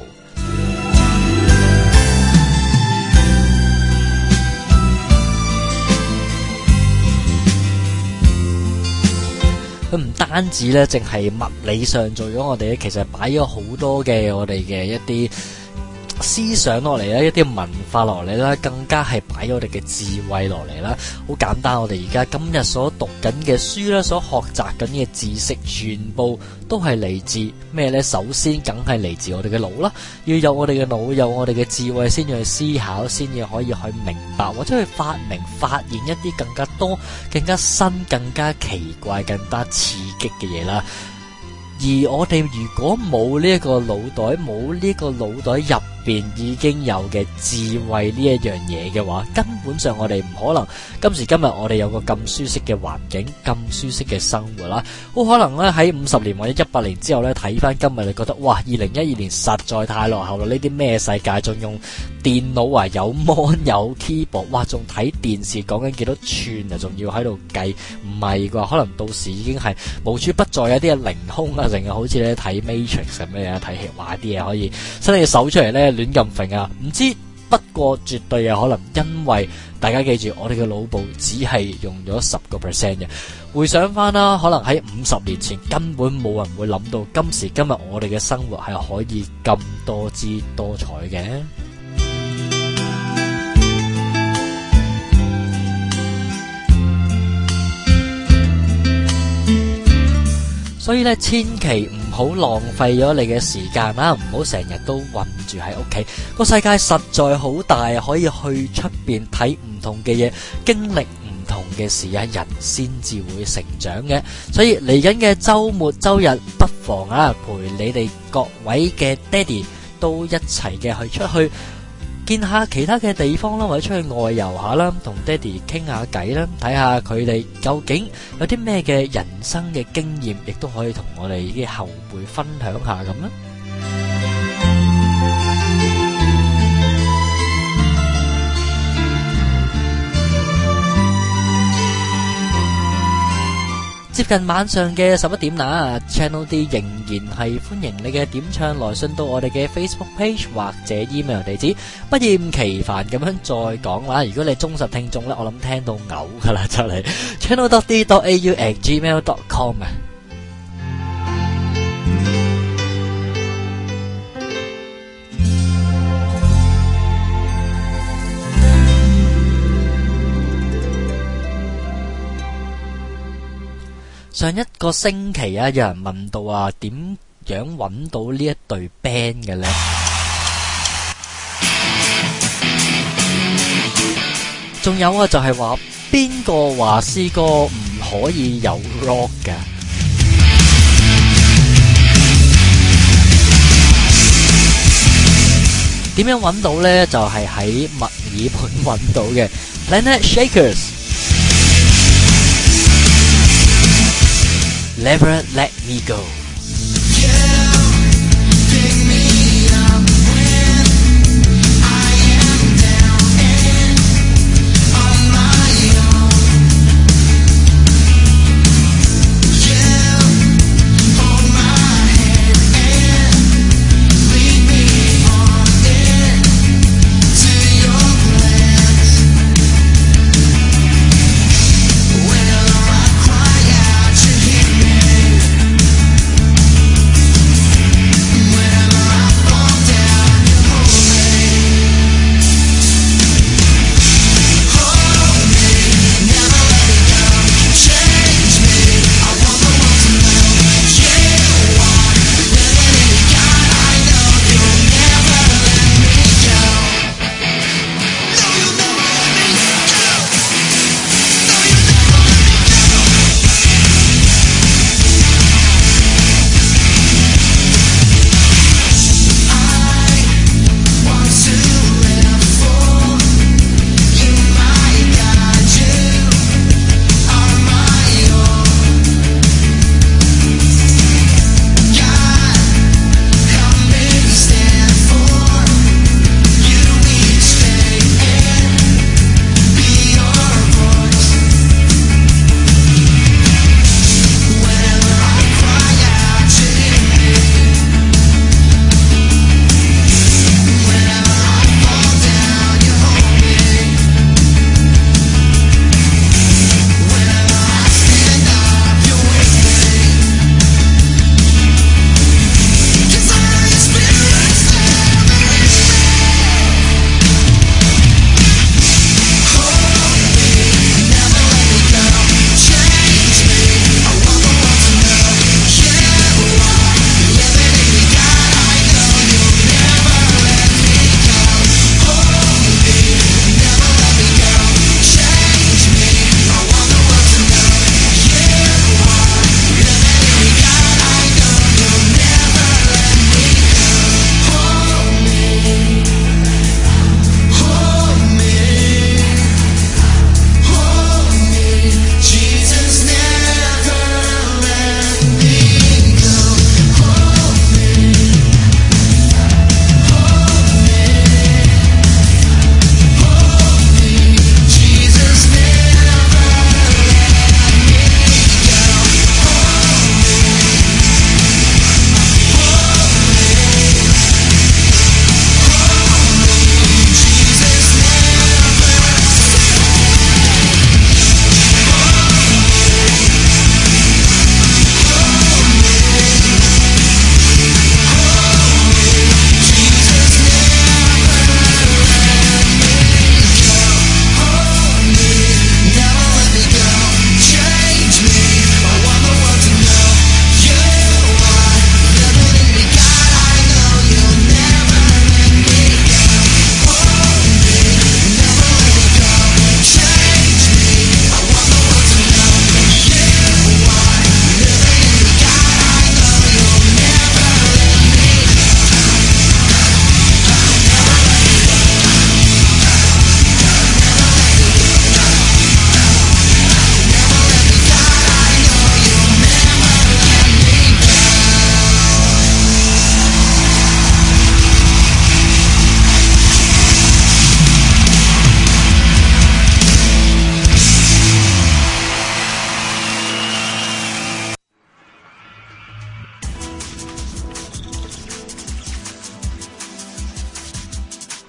佢唔單止咧，淨係物理上做咗我哋咧，其實擺咗好多嘅我哋嘅一啲思想落嚟啦，一啲文化落嚟啦，更加係擺咗我哋嘅智慧落嚟啦。好簡單，我哋而家今日所讀緊嘅書啦，所學習緊嘅知識，全部都係嚟自咩呢？首先，梗係嚟自我哋嘅腦啦。要有我哋嘅腦，有我哋嘅智慧，先至去思考，先至可以去明白，或者去發明、發現一啲更加多、更加新、更加奇怪、更加刺激嘅嘢啦。而我哋如果冇呢一個腦袋，冇呢個腦袋入邊已經有嘅智慧呢一樣嘢嘅話，根本上我哋唔可能今時今日我哋有個咁舒適嘅環境，咁舒適嘅生活啦。好可能咧喺50年或者100年之後咧睇翻今日，你覺得哇，2012年實在太落後啦！呢啲咩世界仲用電腦啊，有 mon 有 keyboard， 哇，仲睇電視講緊幾多寸啊，仲要喺度計，唔係啩？可能到時已經係無處不在，有啲嘢凌空啊，成日好似咧睇 Matrix 咁樣睇戲，哇，啲嘢可以伸隻手出嚟咧亂咁揈啊！唔知，不過絕對有可能，因為大家記住，我哋嘅腦部只係用咗10% 嘅。回想翻啦，可能喺50年前根本冇人會諗到今時今日我哋嘅生活係可以咁多姿多彩嘅。所以咧，千祈唔好浪費咗你嘅時間啦，唔好成日都困住喺屋企。個世界實在好大，可以去出邊睇唔同嘅嘢，經歷唔同嘅事啊，人先至會成長嘅。所以嚟緊嘅週末週日，不妨陪你哋各位嘅爹哋都一齊嘅去出去見下其他嘅地方啦，或者出去外遊下啦，同爹哋傾下偈啦，睇下佢哋究竟有啲咩嘅人生嘅經驗，亦都可以同我哋啲後輩分享下咁啦。接近晚上嘅11點啦 ，Channel D 仍然係歡迎你嘅點唱來信到我哋嘅 Facebook page 或者 email 地址，不厭其煩咁樣再講啦。如果你忠實聽眾咧，我諗聽到嘔噶啦，就嚟 channel.d.au@gmail.com 啊。上一個星期啊，有人問到啊，點樣揾到呢一隊 band 嘅呢？仲有啊，就係話邊個話詩歌唔可以有 rock 㗎？點樣揾到呢？就係喺墨爾本揾到嘅 Planet Shakers。Never let me go.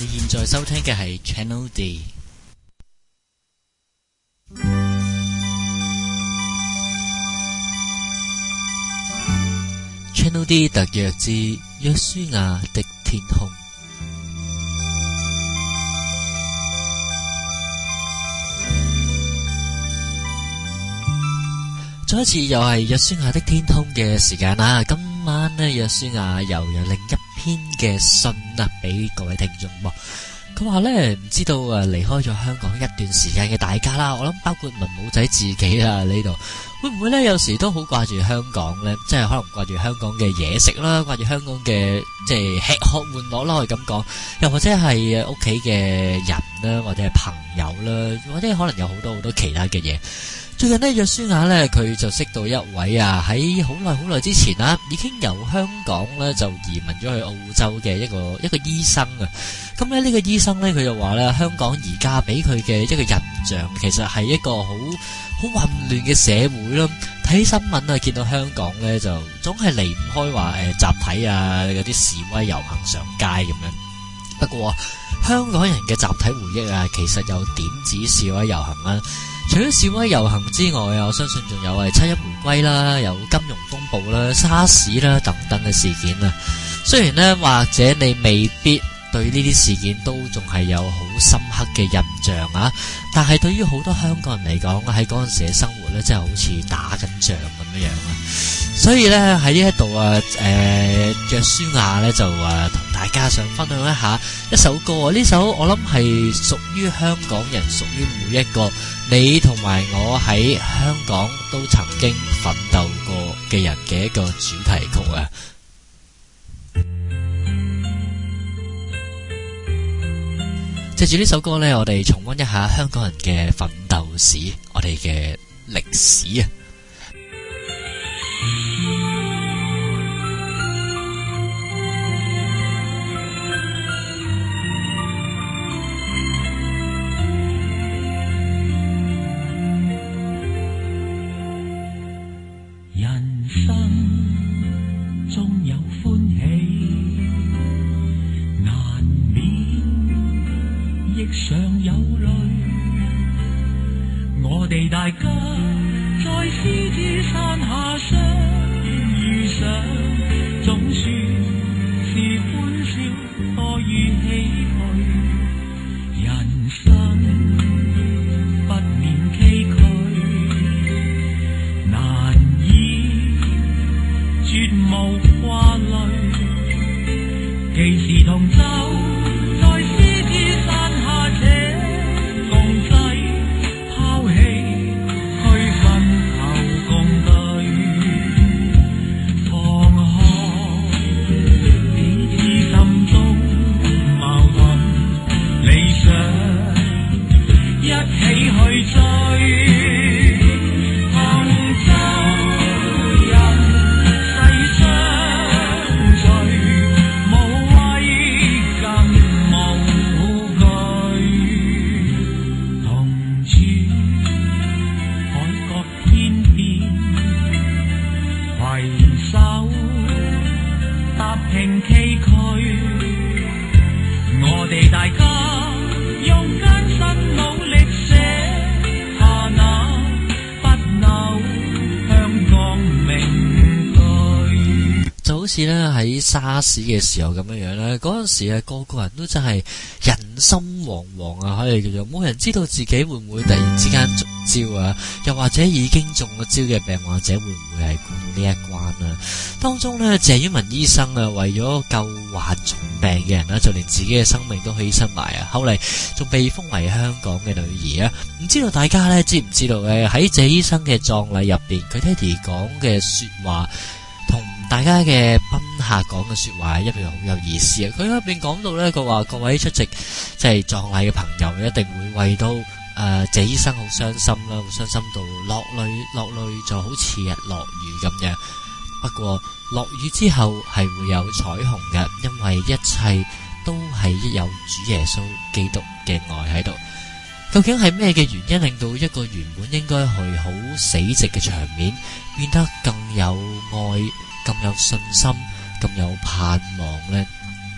你現在收聽嘅係 Channel D。Channel D 特約之約書亞的天空。再一次又係約書亞的天空嘅時間啦。今晚呢，約書亞又有另一篇嘅信啊，俾各位聽眾喎。佢話呢，唔知道離開咗香港一段時間嘅大家啦，我諗包括文武仔自己啊，呢度會唔會呢？有時都好掛住香港呢？即係可能掛住香港嘅嘢食啦，掛住香港嘅即係吃喝玩樂啦，可以咁講。又或者係屋企嘅人啦，或者係朋友啦，或者可能有好多其他嘅嘢。最近呢，約書亞呢，佢就識到一位啊，喺好耐之前啦，已經由香港呢就移民咗去澳洲嘅一個醫生啊。咁咧呢個醫生呢，佢就話咧，香港而家俾佢嘅一個印象，其實係一個好混亂嘅社會咯。睇新聞啊，見到香港呢，就總係離唔開話集體啊，有啲示威遊行上街咁樣。不過香港人嘅集體回憶啊，其實又點止示威遊行啊？除咗示威遊行之外啊，我相信仲有係七一回歸啦，有金融風暴啦、沙士啦等等嘅事件啊。雖然呢，或者你未必對呢啲事件都仲係有好深刻嘅印象啊，但係對於好多香港人嚟講，喺嗰陣時嘅生活呢，真係好似打緊仗咁樣啊。所以呢，喺呢一度啊，約書亞呢，就同大家想分享一下一首歌。呢首我諗係屬於香港人，屬於每一個你同埋我喺香港都曾經奮鬥過嘅人嘅一個主題曲啊。借住呢首歌呢，我哋重溫一下香港人嘅奮鬥史，我哋嘅歷史啊。 人生中有歡喜，難免亦常有淚。我哋大家在獅子山下相遇上，總算是歡笑多於唏噓。人生不免崎嶇，絕無掛慮，既是同舟，在獅子山下這共濟，拋棄區分後共對，放開彼此心中矛盾，理想一起去追。我哋大家用艱辛努力寫下那不朽香港名句。 就好似咧喺沙士嘅時候咁樣咧，嗰陣時啊個人都真係人心惶惶啊，可以叫做冇人知道自己會唔會突然之間中招啊，又或者已經中咗招嘅病患者會唔會係過到呢一關啊？當中呢，謝婉文醫生啊，為咗救患重病嘅人啦，就連自己嘅生命都犧牲埋啊！後嚟仲被封為香港嘅女兒啊！唔知道大家呢知唔知道咧？喺謝醫生嘅葬禮入邊，佢爹哋講嘅說話同大家嘅賓客講嘅說話一樣好有意思啊！佢入邊講到呢，佢話各位出席即係葬禮嘅朋友一定會為到謝醫生好傷心啦，好傷心到落淚就好似日落雨咁樣。不過落雨之後係會有彩虹嘅，因為一切都係有主耶穌基督嘅愛喺度。究竟係咩嘅原因令到一個原本應該係好死寂嘅場面變得更有愛、更有信心、更有盼望呢？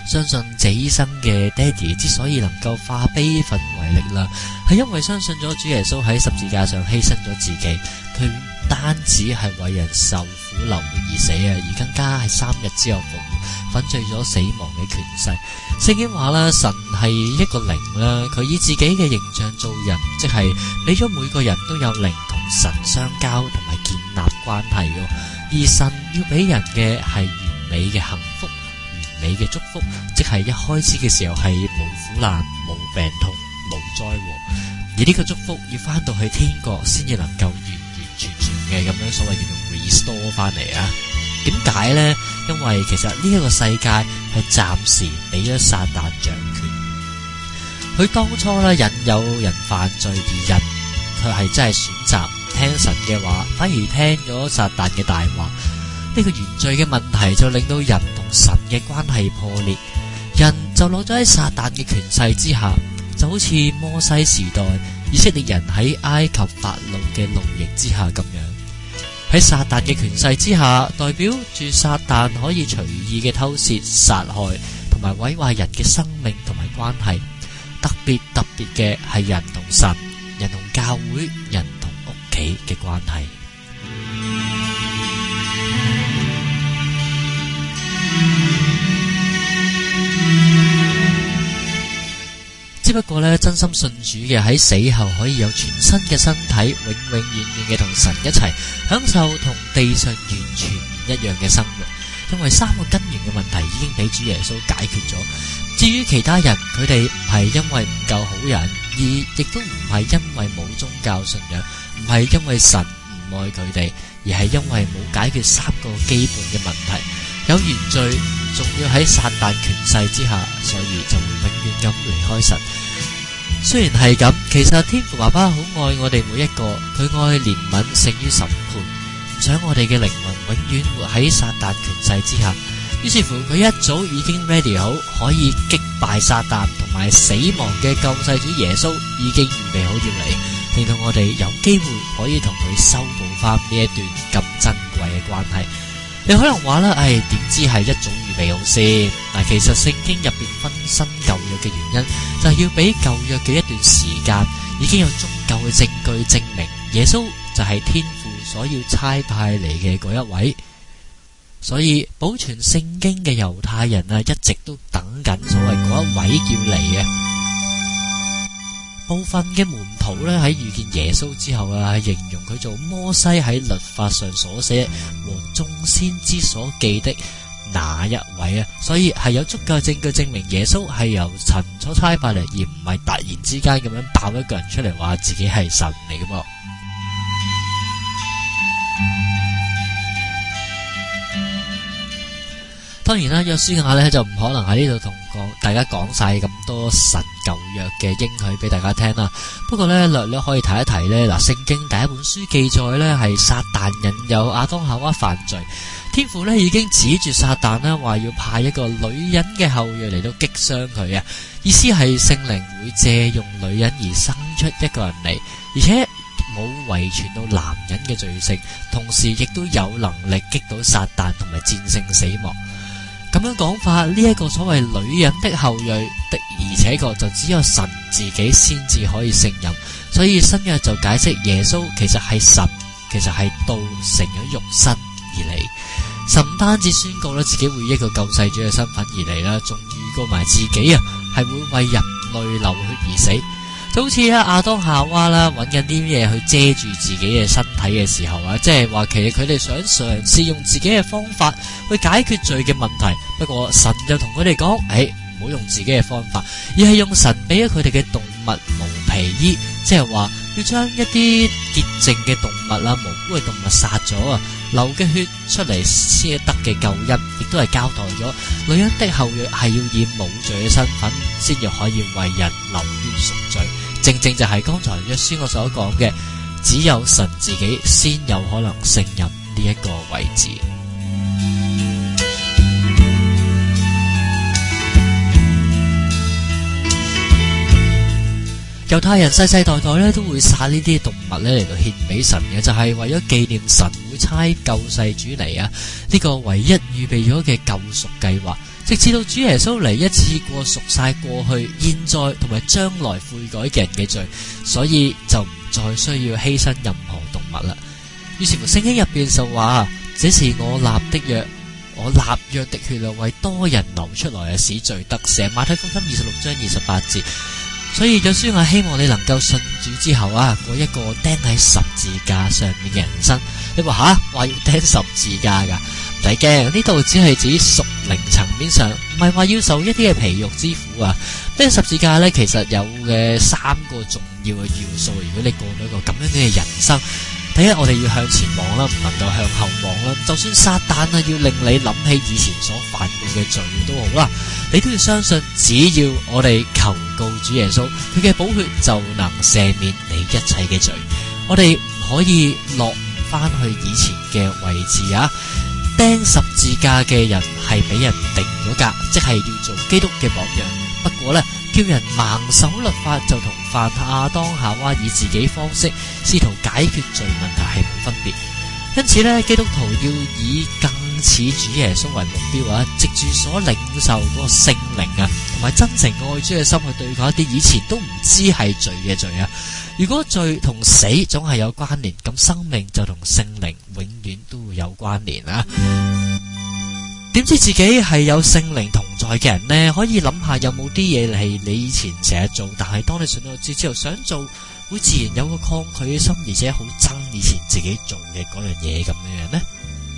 相信謝醫生嘅爹哋之所以能夠化悲憤為力量，係因為相信咗主耶穌喺十字架上犧牲咗自己，佢唔單止係為人受苦流血而死啊，而更加係3日之後復活，粉碎咗死亡嘅權勢。聖經話啦，神係一個靈啦，佢以自己嘅形象做人，即係俾咗每個人都有靈同神相交同埋建立關係嘅。而神要俾人嘅係完美嘅幸福、完美嘅祝福，即係一開始嘅時候係冇苦難、冇病痛、冇災禍，而呢個祝福要翻到去天國先至能夠完完全全嘅咁樣所謂叫做 restore 翻嚟啊。點解呢？因為其實呢一個世界係暫時俾咗撒旦掌權，佢當初咧引誘人犯罪，而人佢係真係選擇唔聽神嘅話，反而聽咗撒旦嘅大話。呢個原罪嘅問題就令到人同神嘅關係破裂，人就落咗喺撒旦嘅權勢之下，就好似摩西時代以色列人喺埃及法老嘅奴役之下咁樣。喺撒旦嘅權勢之下，代表住撒旦可以隨意嘅偷竊、殺害同埋毀壞人嘅生命同埋關係。特別嘅係人同神、人同教會、人同屋企嘅關係。只不過咧，真心信主嘅喺死後可以有全新嘅身體，永永遠遠嘅同神一齊享受同地上完全唔一樣嘅生活。因為3個根源嘅問題已經俾主耶穌解決咗。至於其他人，佢哋唔係因為唔夠好人，而亦都唔係因為冇宗教信仰，唔係因為神唔愛佢哋，而係因為冇解決3個基本嘅問題。有原罪，仲要喺撒旦權勢之下，所以就會永遠咁離開神。雖然係咁，其實天父爸爸好愛我哋每一個，佢愛憐憫勝於審判，唔想我哋嘅靈魂永遠活喺撒旦權勢之下。於是乎，佢一早已經 ready 好，可以擊敗撒旦同埋死亡嘅救世主耶穌已經預備好要嚟，令到我哋有機會可以同佢修補翻呢一段咁珍貴嘅關係。你可能話啦，點知係一早預備好先？嗱，其實聖經入邊分新舊約嘅原因，就係要俾舊約嘅一段時間已經有足夠嘅證據證明耶穌就係天父所要差派嚟嘅嗰一位。所以保存聖經嘅猶太人啊，一直都等緊所謂嗰一位要嚟嘅。部分嘅門徒咧喺遇見耶穌之後啊，形容佢做摩西喺律法上所寫和眾先知所記的那一位啊，所以係有足夠證據證明耶穌係由神所差派嚟，而唔係突然之間咁樣爆一個人出嚟話自己係神嚟嘅噃。當然啦，約書亞咧就唔可能喺呢度同大家講晒咁多神舊約嘅應許俾大家聽啦。不過咧略略可以提一提咧，嗱，聖經第一本書記載咧係撒旦引誘亞當夏娃犯罪，天父咧已經指住撒旦咧話要派一個女人嘅後裔嚟到擊傷佢啊，意思係聖靈會借用女人而生出一個人嚟，而且冇遺傳到男人嘅罪性，同時亦都有能力擊倒撒旦同埋戰勝死亡。咁樣講法，呢一個所謂女人的後裔的而且確就只有神自己先至可以勝任，所以新約就解釋耶穌其實係神，其實係道成咗肉身而嚟。神唔單止宣告咧自己會以一個救世主嘅身份而嚟啦，仲預告埋自己啊係會為人類流血而死。就好似亞當夏娃啦，揾緊啲嘢去遮住自己嘅身體嘅時候啊，即係話其實佢哋想嘗試用自己嘅方法去解決罪嘅問題。不過神就同佢哋講，唔好用自己嘅方法，而係用神俾咗佢哋嘅動物毛皮衣，即係話要將一啲潔淨嘅動物啦、無辜嘅動物殺咗啊，流嘅血出嚟先得嘅救恩，亦都係交代咗女人的後裔係要以冇罪嘅身份，先至可以為人流血贖罪。正正就係剛才約書亞所講嘅，只有神自己先有可能勝任呢一個位置。猶太人世世代代咧都會殺呢啲動物咧嚟到獻俾神嘅，就係為咗紀念神會差救世主嚟啊！呢個唯一預備咗嘅救贖計劃， 直至到主耶穌嚟一次過贖晒過去、現在同埋將來悔改嘅人嘅罪，所以就唔再需要犧牲任何動物啦。於是乎聖經入邊就話，這是我立的約，我立約的血啊，為多人流出來啊，使罪得赦。馬太福音26章28節。所以約書亞希望你能夠信主之後啊，過一個釘喺十字架上面嘅人生。你話話要釘十字架噶？唔使驚，呢度只係指屬靈層面上，唔係話要受一啲嘅皮肉之苦啊。釘十字架呢，其實有嘅3個重要嘅要素。如果你過咗一個咁樣嘅人生，第一，我哋要向前望啦，唔能夠向後望啦。就算撒旦啊要令你諗起以前所犯過嘅罪都好啦，你都要相信，只要我哋求告主耶穌，佢嘅寶血就能赦免你一切嘅罪。我哋唔可以落翻去以前嘅位置啊！釘十字架嘅人係俾人定咗格，即係要做基督嘅榜樣。不過呢，叫人盲守律法就同犯亞當夏娃以自己方式試圖解決罪問題係冇分別。因此呢，基督徒要以更似主耶穌為目標啊，藉住所領受嗰個聖靈啊，同埋真誠愛主嘅心去對抗一啲以前都唔知係罪嘅罪啊。如果罪同死總係有關聯，咁生命就同聖靈永遠都會有關聯啊。點知自己係有聖靈同在嘅人呢？可以諗下有冇啲嘢係你以前成日做，但係當你信咗主之後想做，會自然有個抗拒嘅心，而且好憎以前自己做嘅嗰樣嘢咁樣呢？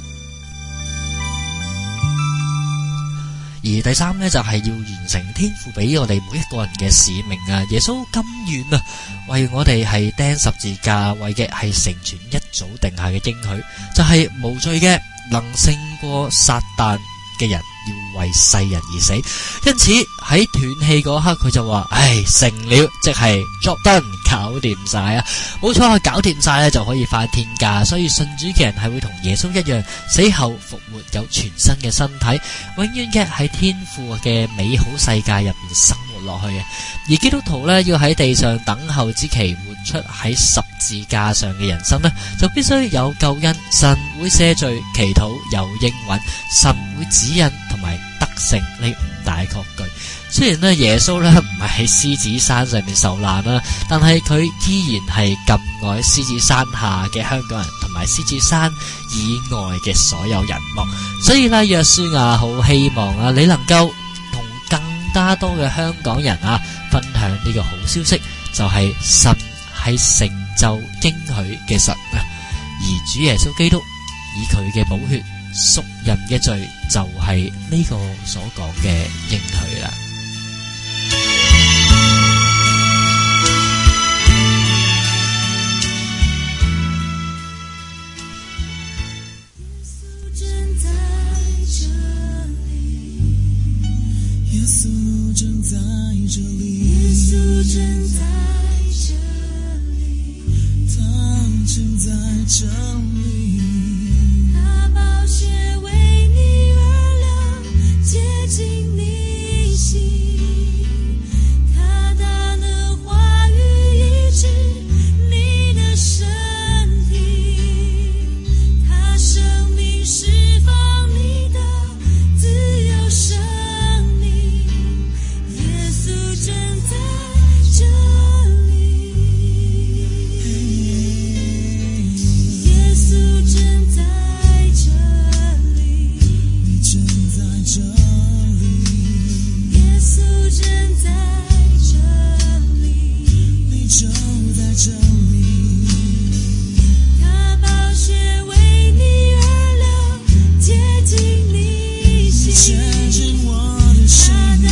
而第三呢，就係要完成天父俾我哋每一個人嘅使命啊！耶穌甘願啊，為我哋係釘十字架，為嘅係成全一早定下嘅應許，就係無罪嘅能勝過撒旦嘅人，要為世人而死。因此喺斷氣嗰刻，佢就話：成了，即係 job done，搞掂晒啊！冇錯啊，搞掂晒咧就可以返天家。所以信主嘅人係會同耶穌一樣，死後復活，有全新嘅身體，永遠嘅喺天父嘅美好世界入面生活落去嘅。而基督徒呢，要喺地上等候之期，活出喺十字架上嘅人生呢，就必須有救恩，神會赦罪，祈禱有應允，神會指引同埋得勝呢5大確據。雖然呢，耶穌呢唔係喺獅子山上面受難啦，但係佢依然係咁愛獅子山下嘅香港人同埋獅子山以外嘅所有人咯。所以呢，約書亞好希望啊，你能夠同更加多嘅香港人啊分享呢個好消息，就係神係成就應許嘅神啊，而主耶穌基督以佢嘅寶血贖人嘅罪，就係呢個所講嘅應許啦。 耶稣正在这里，耶稣正在这里，他正在这里，他宝血为你而流，洁净你心，他大能话语医治你的身体，他生命释放你的自由生命。耶稣正在这里，耶稣正在这里，你正在这里，耶稣正在这里，你就在这里，他宝血为你而流，洁净你心，洁净我的生命。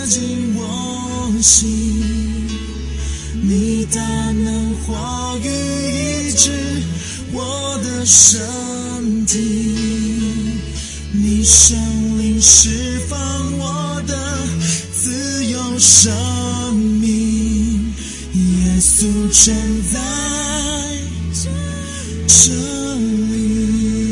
进我心，你大能话语医治我的身体，你生灵释放我的自由生命，耶稣正在这里。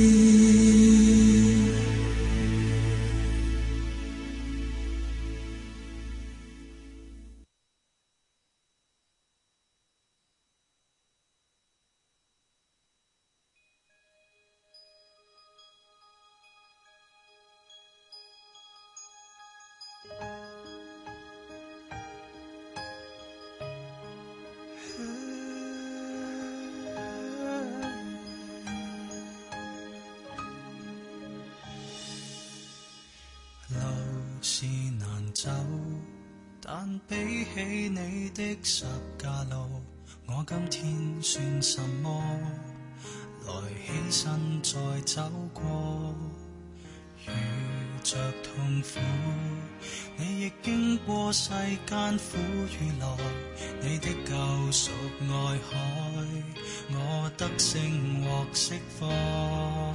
路是難走，但比起你的十架路，我今天算什麼？來犧牲再走過，遇着痛苦，你亦經過世間苦與樂，你的救贖愛海，我得勝獲釋放。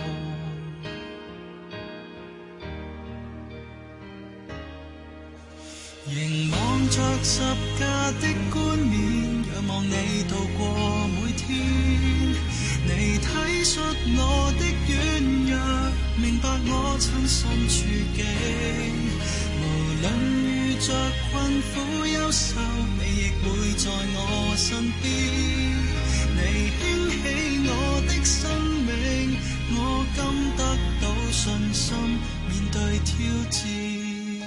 凝望着十架的冠冕，仰望你度過每天，你體恤我的軟弱，明白我親身處境，無論遇着困苦憂愁，你亦會在我身邊，你興起我的生命，我今得到信心，面對挑戰。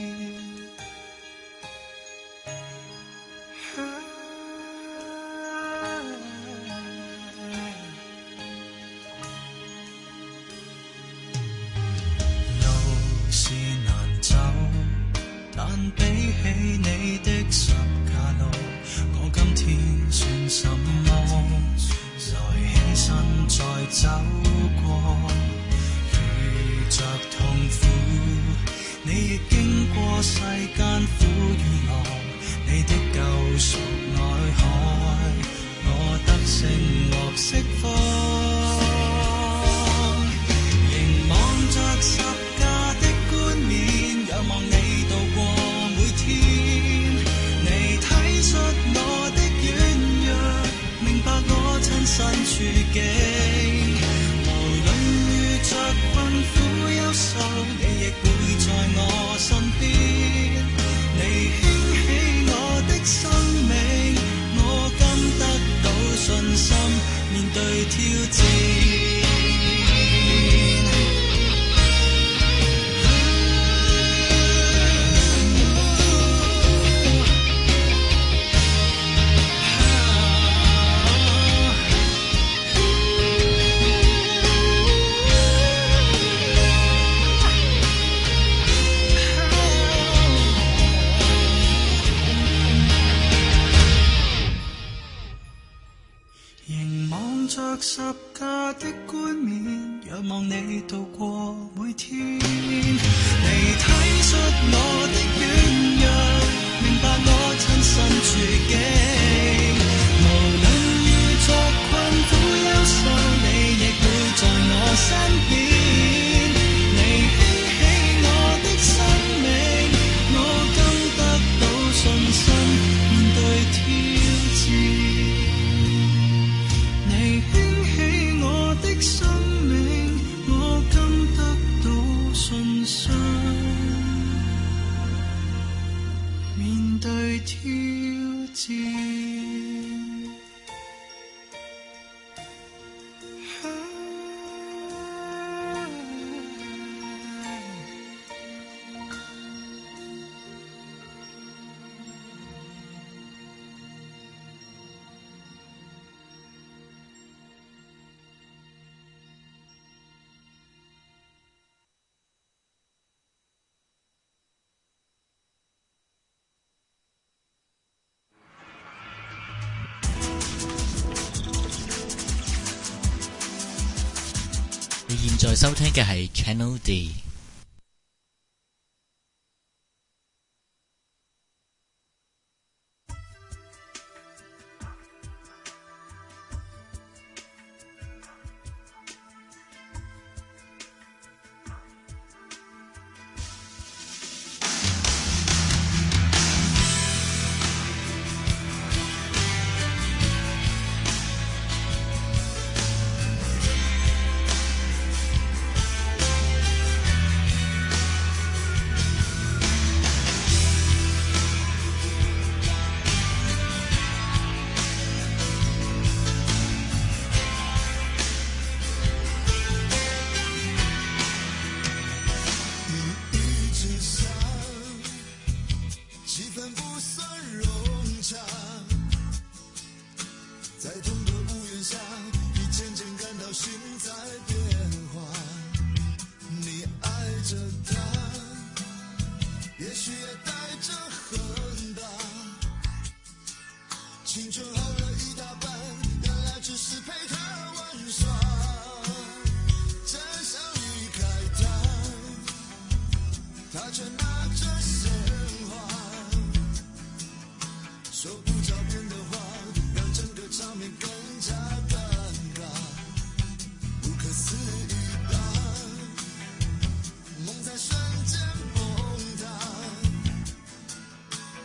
比起你的十架路，我今天算什麼？來犧牲再走過，遇着痛苦，你亦經過世間苦與樂，你的救贖愛海，我得勝獲釋放。凝望着十架的冠冕，仰望你度過你體恤我的軟弱，明白我親身處境，無論遇着困苦憂愁，你亦會在我身邊，你興起我的生命，我今得到信心，面對挑戰。着十架的冠冕，仰望你度過每天，你體恤我的軟弱，明白我親身處境，無論遇着困苦憂愁，你亦會在我身邊，你興起我的生命，我今得到信心，面對挑戰。你興起我的生命，我今得到信心，面對挑戰。 你現在收聽嘅係 Channel D。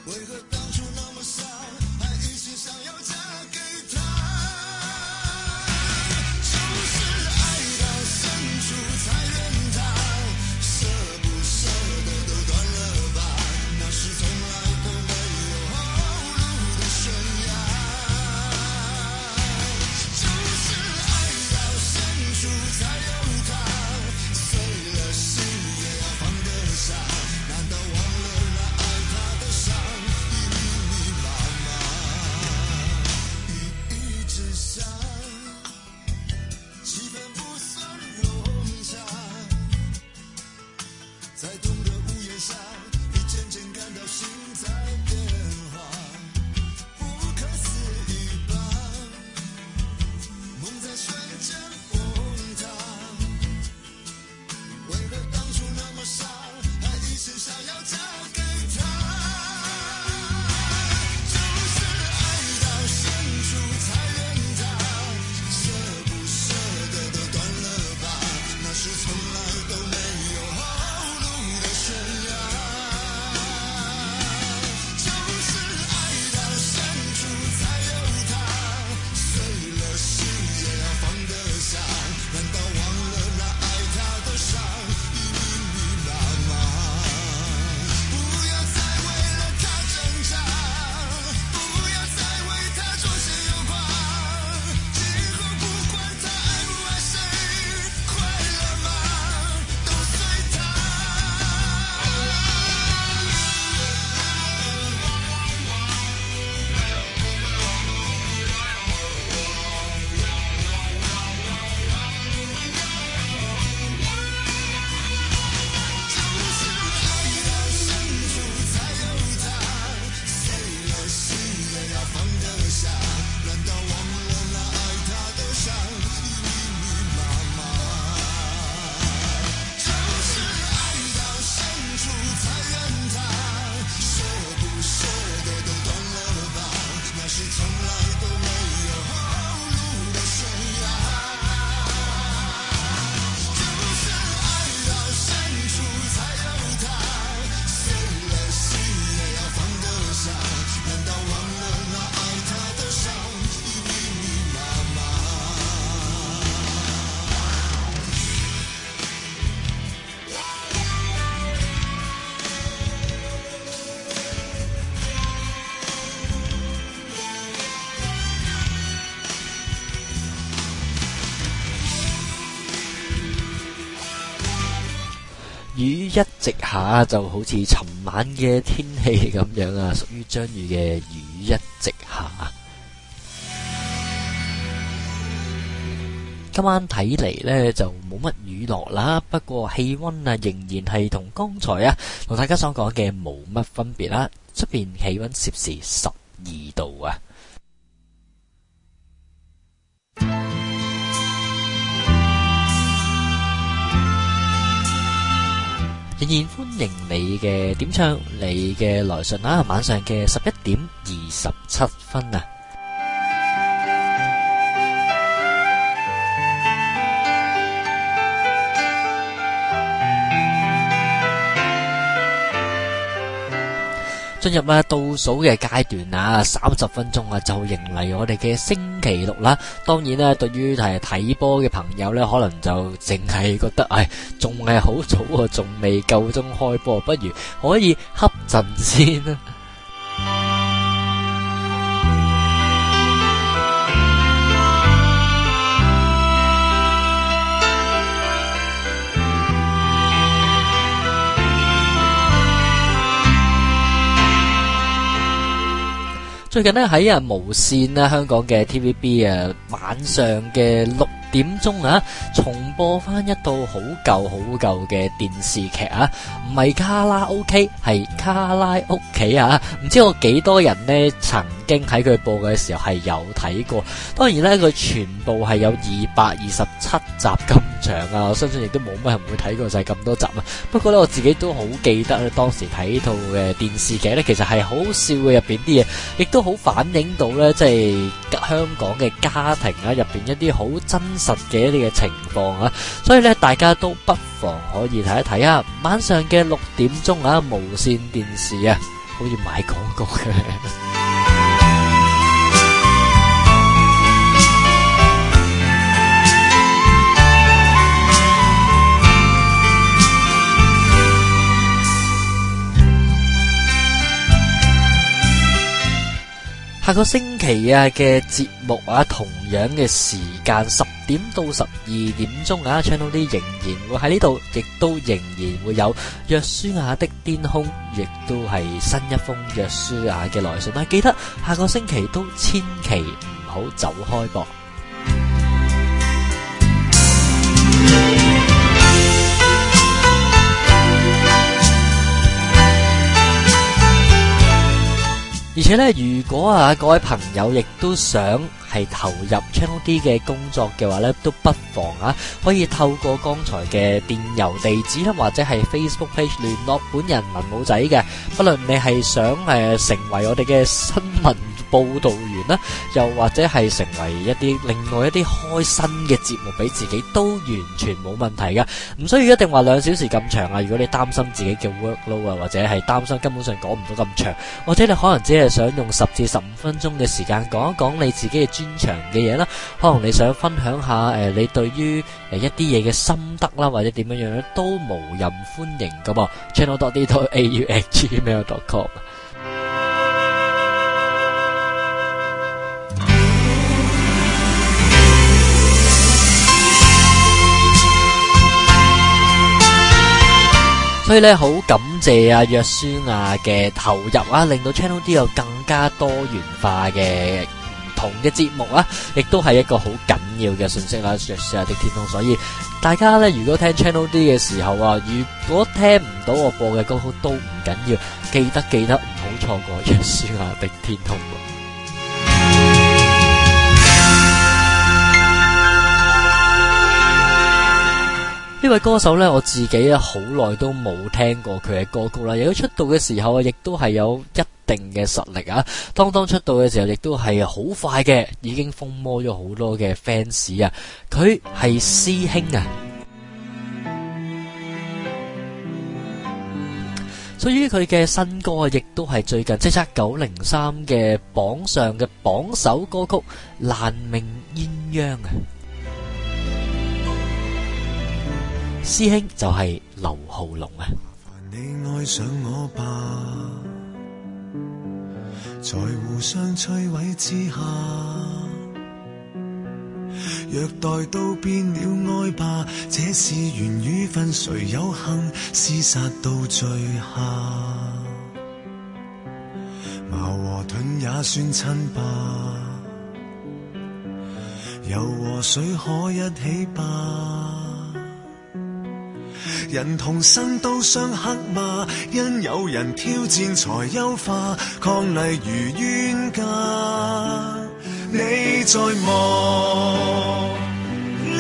雨一直下，就好似尋晚嘅天氣咁樣啊，屬於張宇嘅雨一直下。今晚睇嚟呢就冇乜雨落啦，不過氣溫啊仍然係同剛才啊同大家所講嘅冇乜分別啦，出邊氣溫攝氏12度啊。仍然歡迎你嘅點唱，你嘅來信啦，晚上嘅11:27啊。進入倒數嘅階段啊，30分鐘啊就迎嚟我哋嘅星期六啦。當然啦，對於係睇波嘅朋友呢，可能就淨係覺得仲係好早啊，仲未夠鐘開波，不如可以瞌陣先啦。最近呢喺無線啦，香港嘅 TVB 晚上嘅6點鐘啊，重播翻一套好舊嘅電視劇啊，唔係卡拉 OK， 係卡拉屋企啊！唔知有幾多人呢曾經喺佢播嘅時候係有睇過。當然呢，佢全部係有227集咁長啊，我相信亦都冇乜人會睇過就係咁多集啊。不過呢，我自己都好記得當時睇套嘅電視劇呢，其實係好笑嘅，入邊啲嘢，亦都好反映到呢，即係香港嘅家庭啊，入邊一啲好真實嘅一啲嘅情況啊，所以呢，大家都不妨可以睇一睇啊。晚上嘅6點鐘啊，無線電視啊。 好似買廣告嘅。下個星期啊嘅節目啊，同樣嘅時間10點到12點鐘啊 ，Channel D 仍然會喺呢度，亦都仍然會有約書亞的巔峰，亦都係新一封約書亞嘅來信啦。記得下個星期都千祈唔好走開噃。而且咧，如果啊各位朋友亦都想係投入 Channel D 嘅工作嘅話咧，都不妨啊可以透過剛才嘅電郵地址啦，或者係 Facebook page 聯絡本人文武仔嘅。不論你係想成為我哋嘅新聞報導員啦，又或者係成為一啲另外一啲開新嘅節目俾自己，都完全冇問題㗎。唔需要一定話2小時咁長啊。如果你擔心自己嘅 workload 啊，或者係擔心根本上講唔到咁長，或者你可能只係想用10至15分鐘嘅時間講一講你自己嘅專長嘅嘢啦，可能你想分享下你對於一啲嘢嘅心得啦，或者點樣樣咧，都無任歡迎㗎噃。channel.d.au@gmail.com。所以咧，好感謝啊約書亞嘅投入啊，令到 Channel D 有更加多元化嘅唔同嘅節目啊，亦都係一個好緊要嘅信息啦。約書亞的天空，所以大家咧，如果聽 Channel D 嘅時候啊，如果聽唔到我播嘅歌曲都唔緊要，記得唔好錯過約書亞的天空。呢位歌手呢，我自己好耐都冇聽過佢嘅歌曲啦。由佢出道嘅時候啊，亦都係有一定嘅實力啊。當出道嘅時候，亦都係好快嘅，已經瘋魔咗好多嘅 fans 啊。佢係師兄啊。所以佢嘅新歌啊，亦都係最近叱咤903嘅榜上嘅榜首歌曲《難明鴛鴦》啊。師兄就係劉浩龍啊。 你愛上我吧，在互相摧毀之下，虐待到變了愛吧，這是緣與分，誰有幸廝殺到最下，矛和盾也算親吧，油和水可一起吧，人同生都相克嘛，因有人挑戰才優化，抗麗如冤家。你在磨練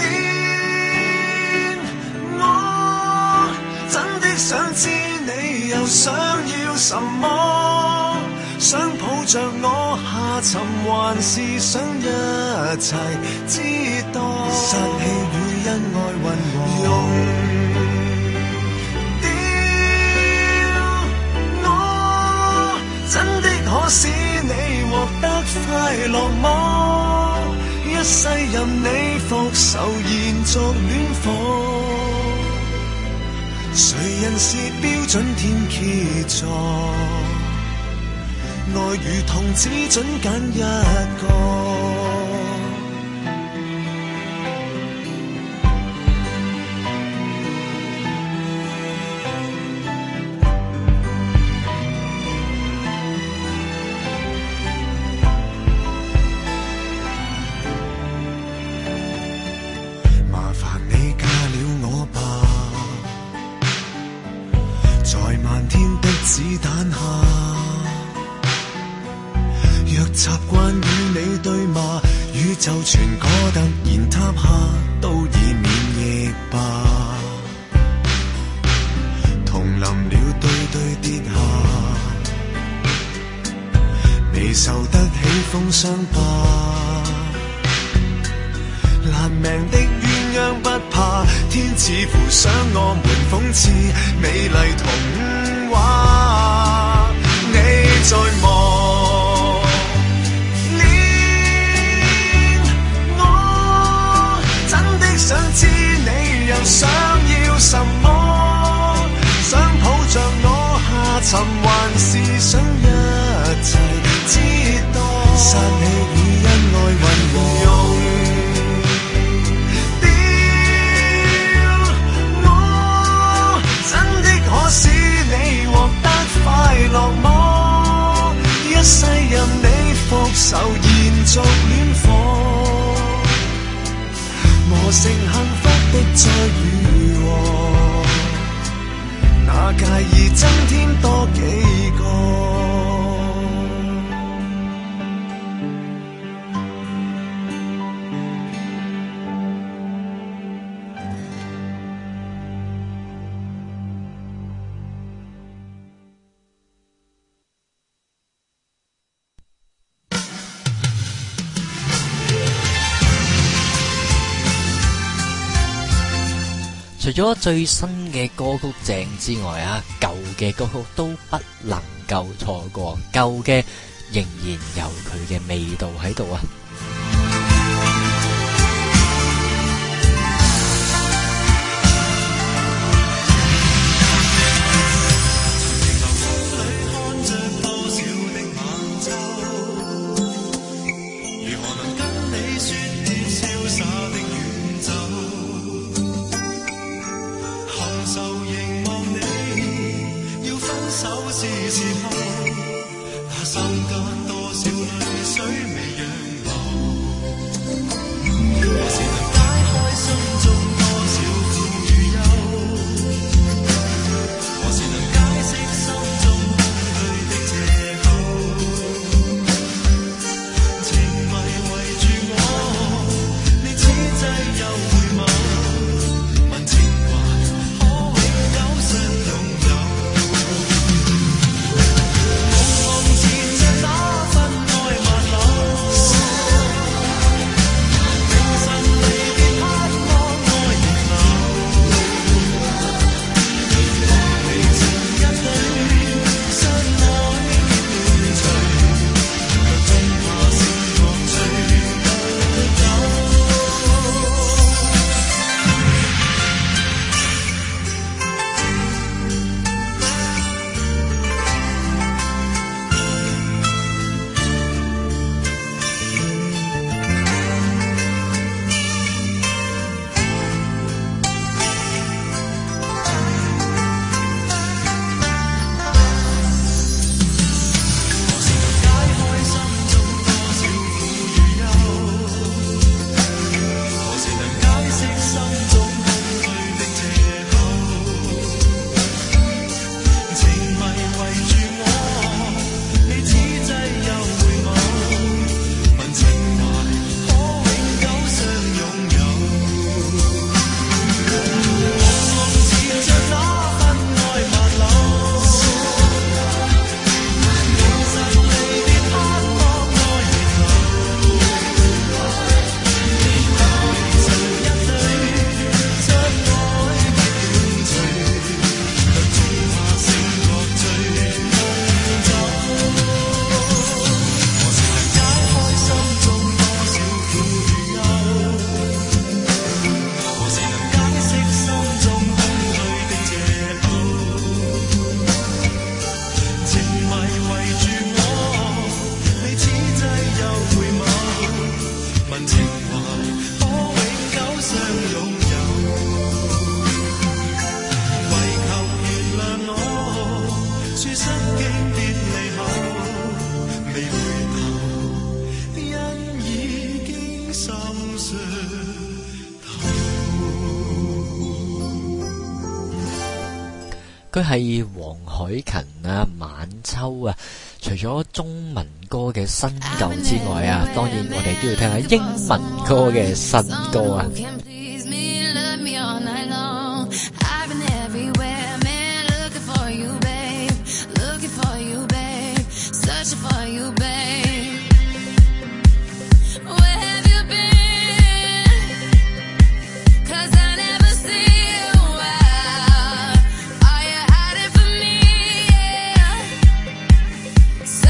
我，真的想知你又想要什麼，想抱着我下沉，還是想一齊知多？殺氣與恩愛混和，用真的可使你獲得快樂麼？一世任你復仇延續戀火，誰人是標準天蠍座？愛與痛只準揀一個。子彈下，若習慣與你對罵，宇宙全個突然塌下，都已免疫吧。同臨了對對跌下，未受得起風霜吧。爛命的鴛鴦不怕，天似乎想我們諷刺美麗童話。你再磨練。我真的想知你又想要什麼，想抱着我下沉，還是想一切知多？殺你已因愛混和，用掉我，真的可使你獲得快樂麼？一世任你復仇，延續戀火，磨成幸福的再與禍，哪介意增添多幾個？ 除咗最新嘅歌曲正之外啊，舊嘅歌曲都不能夠錯過，舊嘅仍然有佢嘅味道喺度啊！佢係黃凱芹啊、晚秋啊，除咗中文歌嘅新舊之外啊，當然我哋都要聽下英文歌嘅新歌啊。 So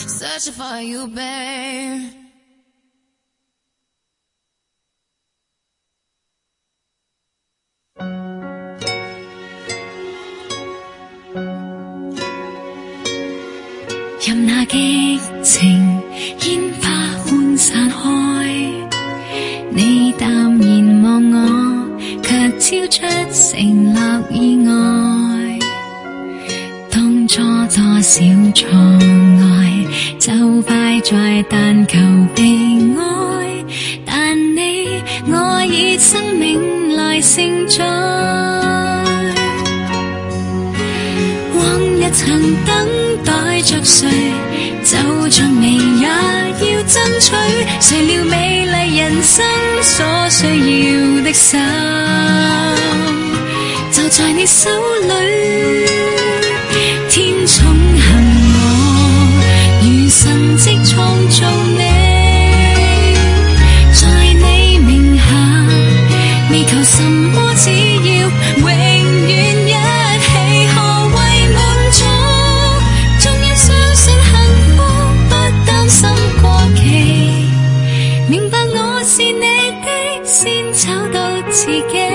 searching for you, babe. 任那激情煙花歡散開，你淡然望我，卻超出承諾以外。當初多少錯愛，就快在但求被愛，但你我以生命來承載。往日曾等待着誰，就像你也要爭取，誰料美麗人生所需要的心，就在你手裏。天寵幸我，如神蹟創造你，在你名下，未求什麼，只要永遠一起，何為滿足？終於相信幸福，不擔心過期，明白我是你的，先找到自己。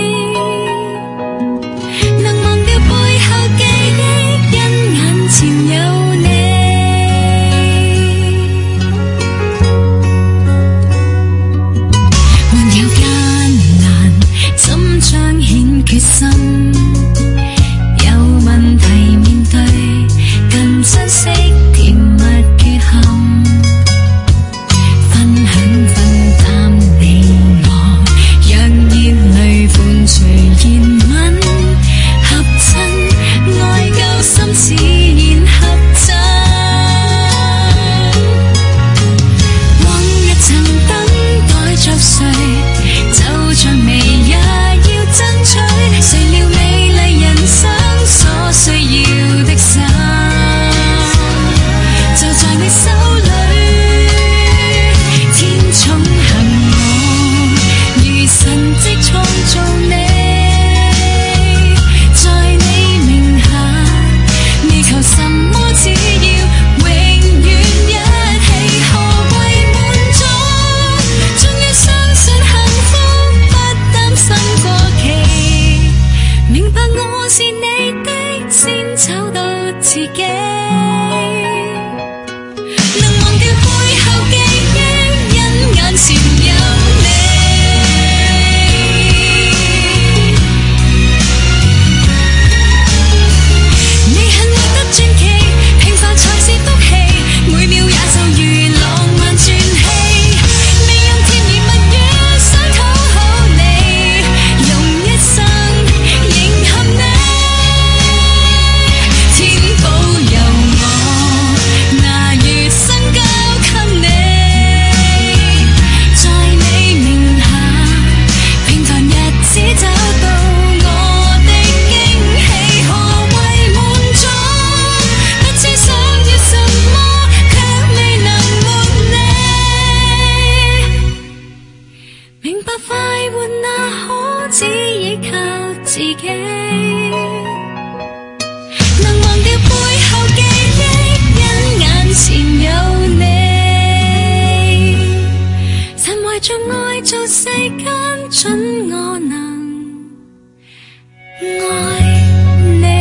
決心有問題面對，更珍惜甜蜜缺陷，分享分擔你我，讓熱淚伴隨熱吻，合襯愛夠深自然合真。往日曾等待着誰，就像未也爭取，誰料美麗人生所需要的心，就在你手裏。天寵幸我，如神蹟創造你，在你名下，未求什麼，只要永遠一起，何為滿足？終於相信幸福，不擔心過期，明白我是你的，先找到自己。能忘掉背後記憶，因眼前有你。你很活得傳奇，平凡才是福氣，每秒也就如浪漫傳戲。未用甜言蜜語想討好你，用一生迎合你，天保佑我，拿餘生交給你，在你名下，平凡日子找到我的驚喜，何為滿足？不知想要什麼，卻未能沒你，明白快活那可只依靠自己，能忘掉背後記憶，因眼前有你，曾懷着愛做世間，准我能愛你。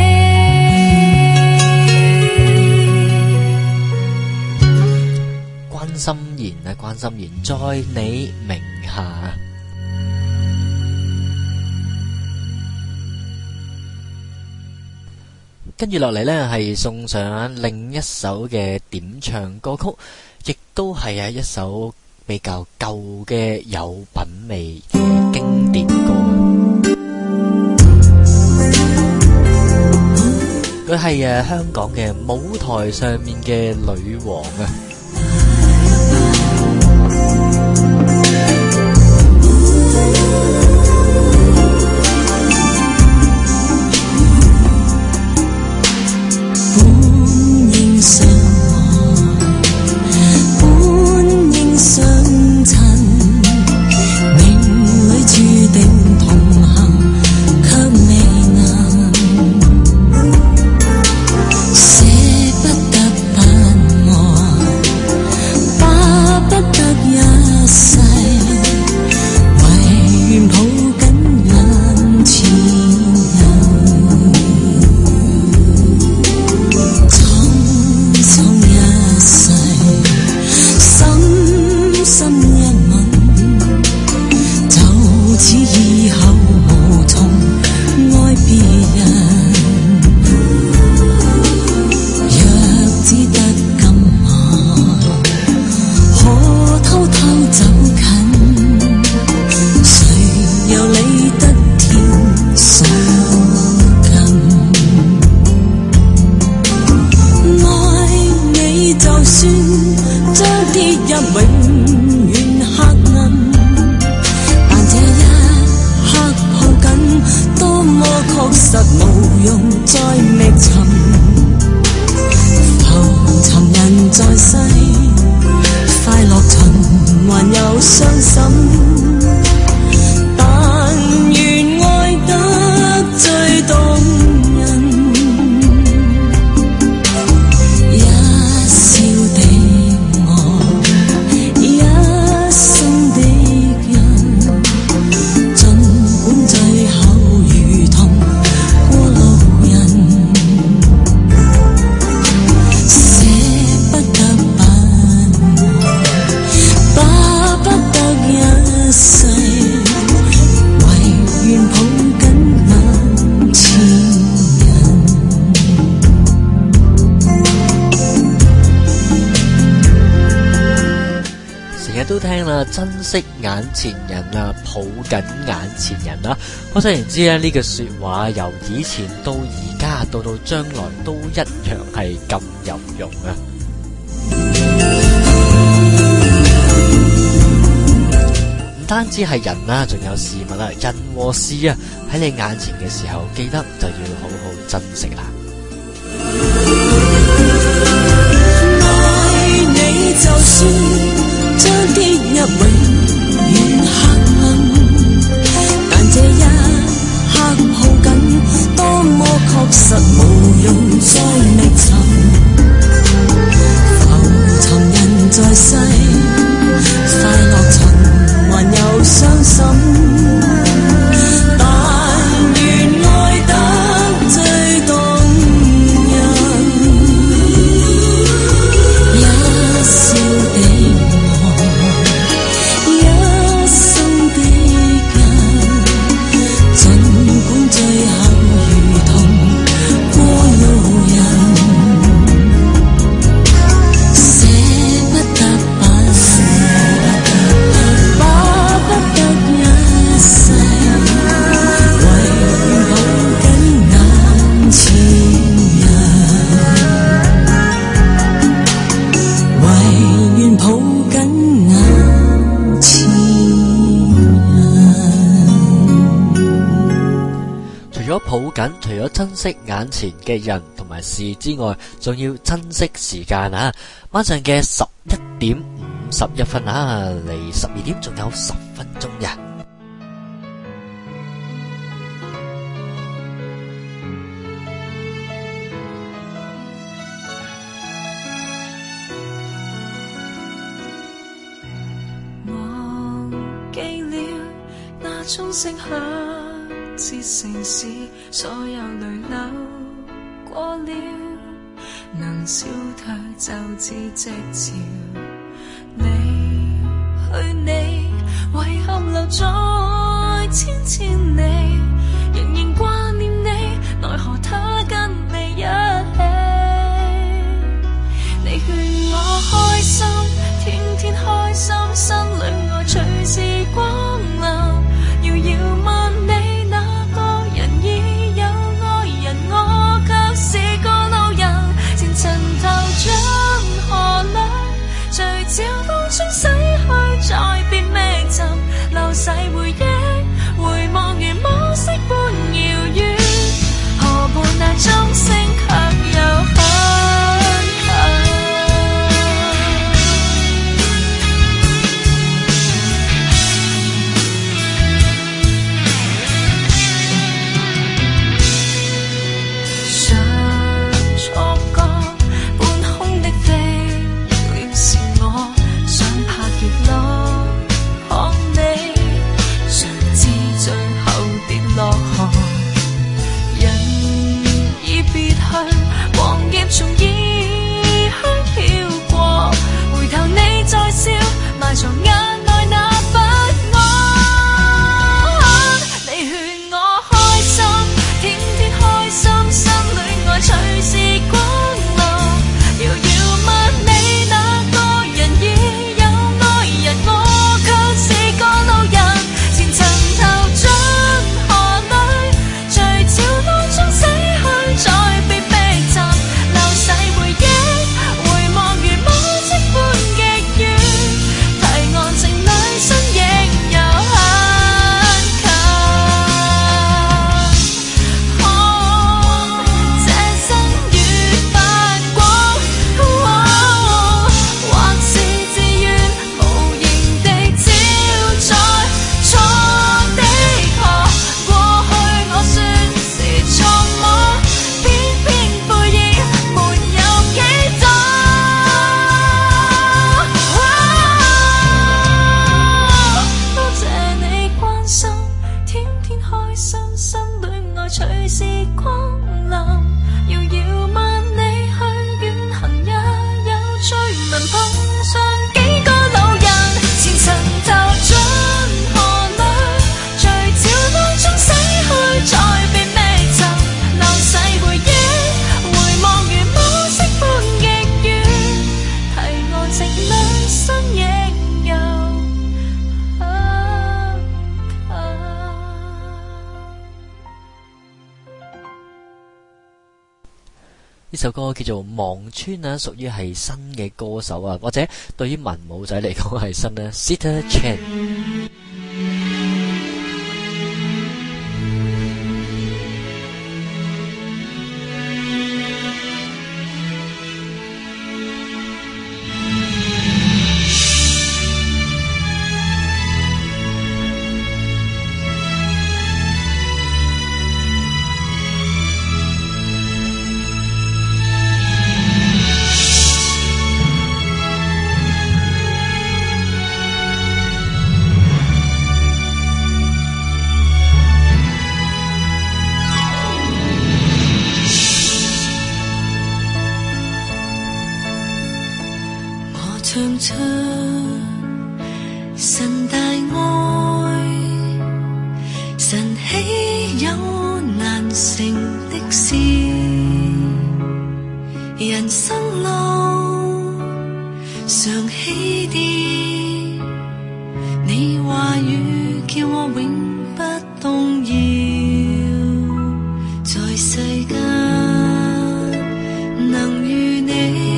關心妍啊，關心妍在你名下。跟住落嚟呢，係送上另一首嘅點唱歌曲，亦都係一首比較舊嘅有品味嘅經典歌。佢係香港嘅舞台上面嘅女王啊！ 捨不得把我都聽啦，珍惜眼前人啊，抱緊眼前人啦。可想而知咧，呢句說話由以前到而家，到將來都一樣係咁有用啊！唔單止係人啦，仲有事物啦，人和事啊，喺你眼前嘅時候，記得就要好好珍惜啦。 愛你就算將跌入永遠黑暗，但這一刻抱緊，多麼確實無用再覓尋。浮沉人在世，快樂循環又傷心，但願愛得最動人，一笑的愛，一生的根，儘管最後如同過路人，捨不得巴不得一世，唯願抱緊眼前人，唯願抱緊眼前人。 除咗抱緊，除咗珍惜眼前嘅人同埋事之外，仲要珍惜時間啊！晚上嘅11:51啊，離12點仲有10分鐘呀。 忘記了那鐘聲響徹城市，所有淚流過了，能消退就似夕潮。離去你，遺憾留在千千里，仍然掛念你，奈何他跟你一起。你勸我開心，天天開心，新戀愛隨時光臨，遙遙問你那個人已有愛人，我卻是個路人，前塵頭像河流，隨潮風中洗去，再別覓尋，流逝回憶，回望如無聲。 首歌叫做《望穿》啊，屬於係新嘅歌手啊，或者對於文武仔嚟講係新啦 Sita Chan。 唱出神大愛，神豈有難成的事？人生路常起跌，你話語叫我永不動搖，在世間能與你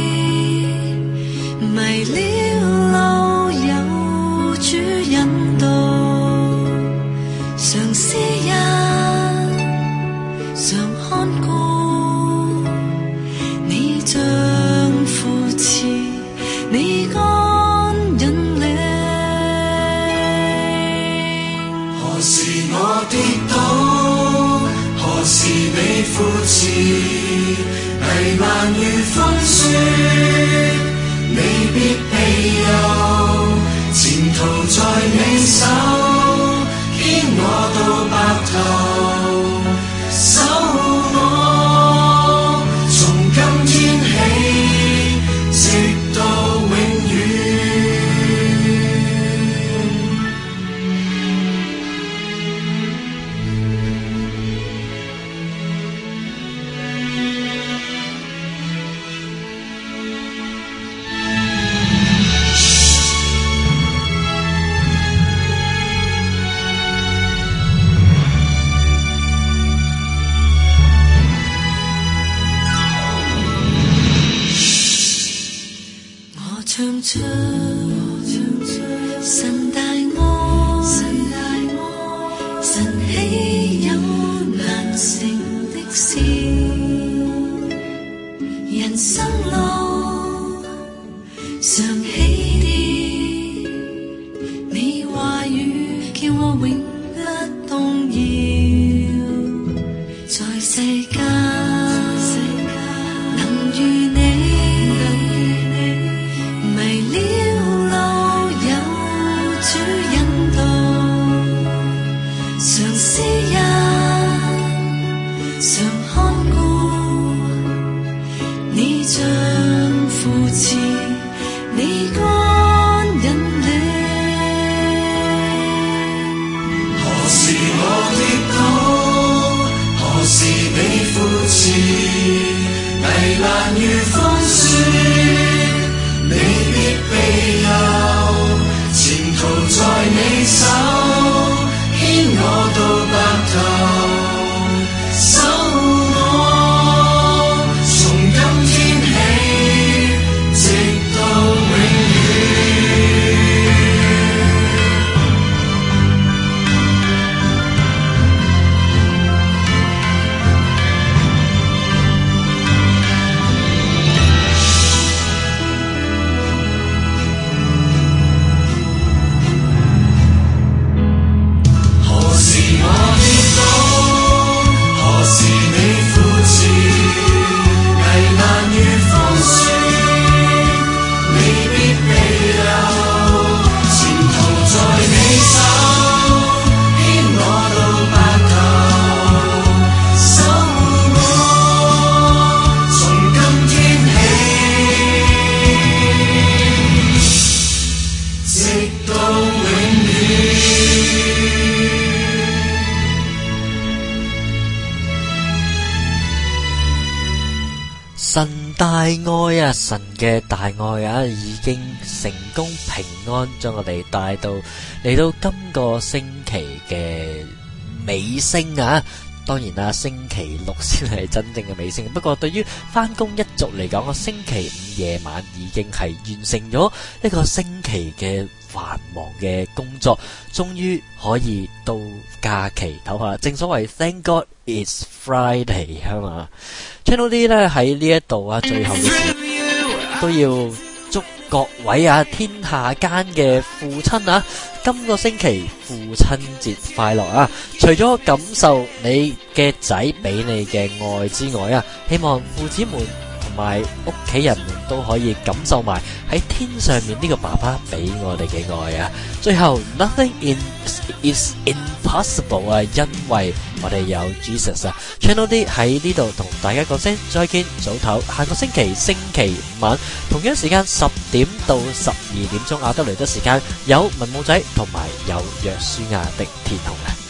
迷了路有主引導，常思一常看顧，你像扶持，你干引領。 何時我跌倒，何時你扶持，危難如風雪，你必庇佑，前途在你手，牽我到白頭，守我，從今天起，直到永遠。 唱出神大愛，神豈有難成的事？人生路常起跌，你話語叫我永不動搖，在世間能與你迷了路有主引導，常思一常看顧，你像扶持，你干引領。 何時我跌倒，何時你扶持，危難如風雪，你必庇佑，前途在你手，牽我到白頭，守我，從今天起，直到永遠。 神大愛啊，神嘅大愛啊，已經成功平安將我哋帶到嚟到今個星期嘅尾聲啊！ 當然啦，星期六先係真正嘅尾聲。不過對於返工一族嚟講，星期五夜晚已經係完成咗一個星期嘅繁忙嘅工作，終於可以到假期唞下。正所謂 Thank God it's Friday 係嘛。Channel D 咧喺呢一度啊，最後嘅時都要祝各位啊天下間嘅父親啊，今個星期父親節快樂啊！除咗感受你嘅仔俾你嘅愛之外啊，希望父子們同埋屋企人們都可以感受埋喺天上面呢個爸爸俾我哋嘅愛啊！最後 nothing is impossible 啊，因為我哋有 Jesus 啊。Channel D 喺呢度同大家講聲再見，早唞，下個星期星期五晚同樣時間10點到12點鐘亞德雷德時間有文武仔同埋有約書亞的天空啊！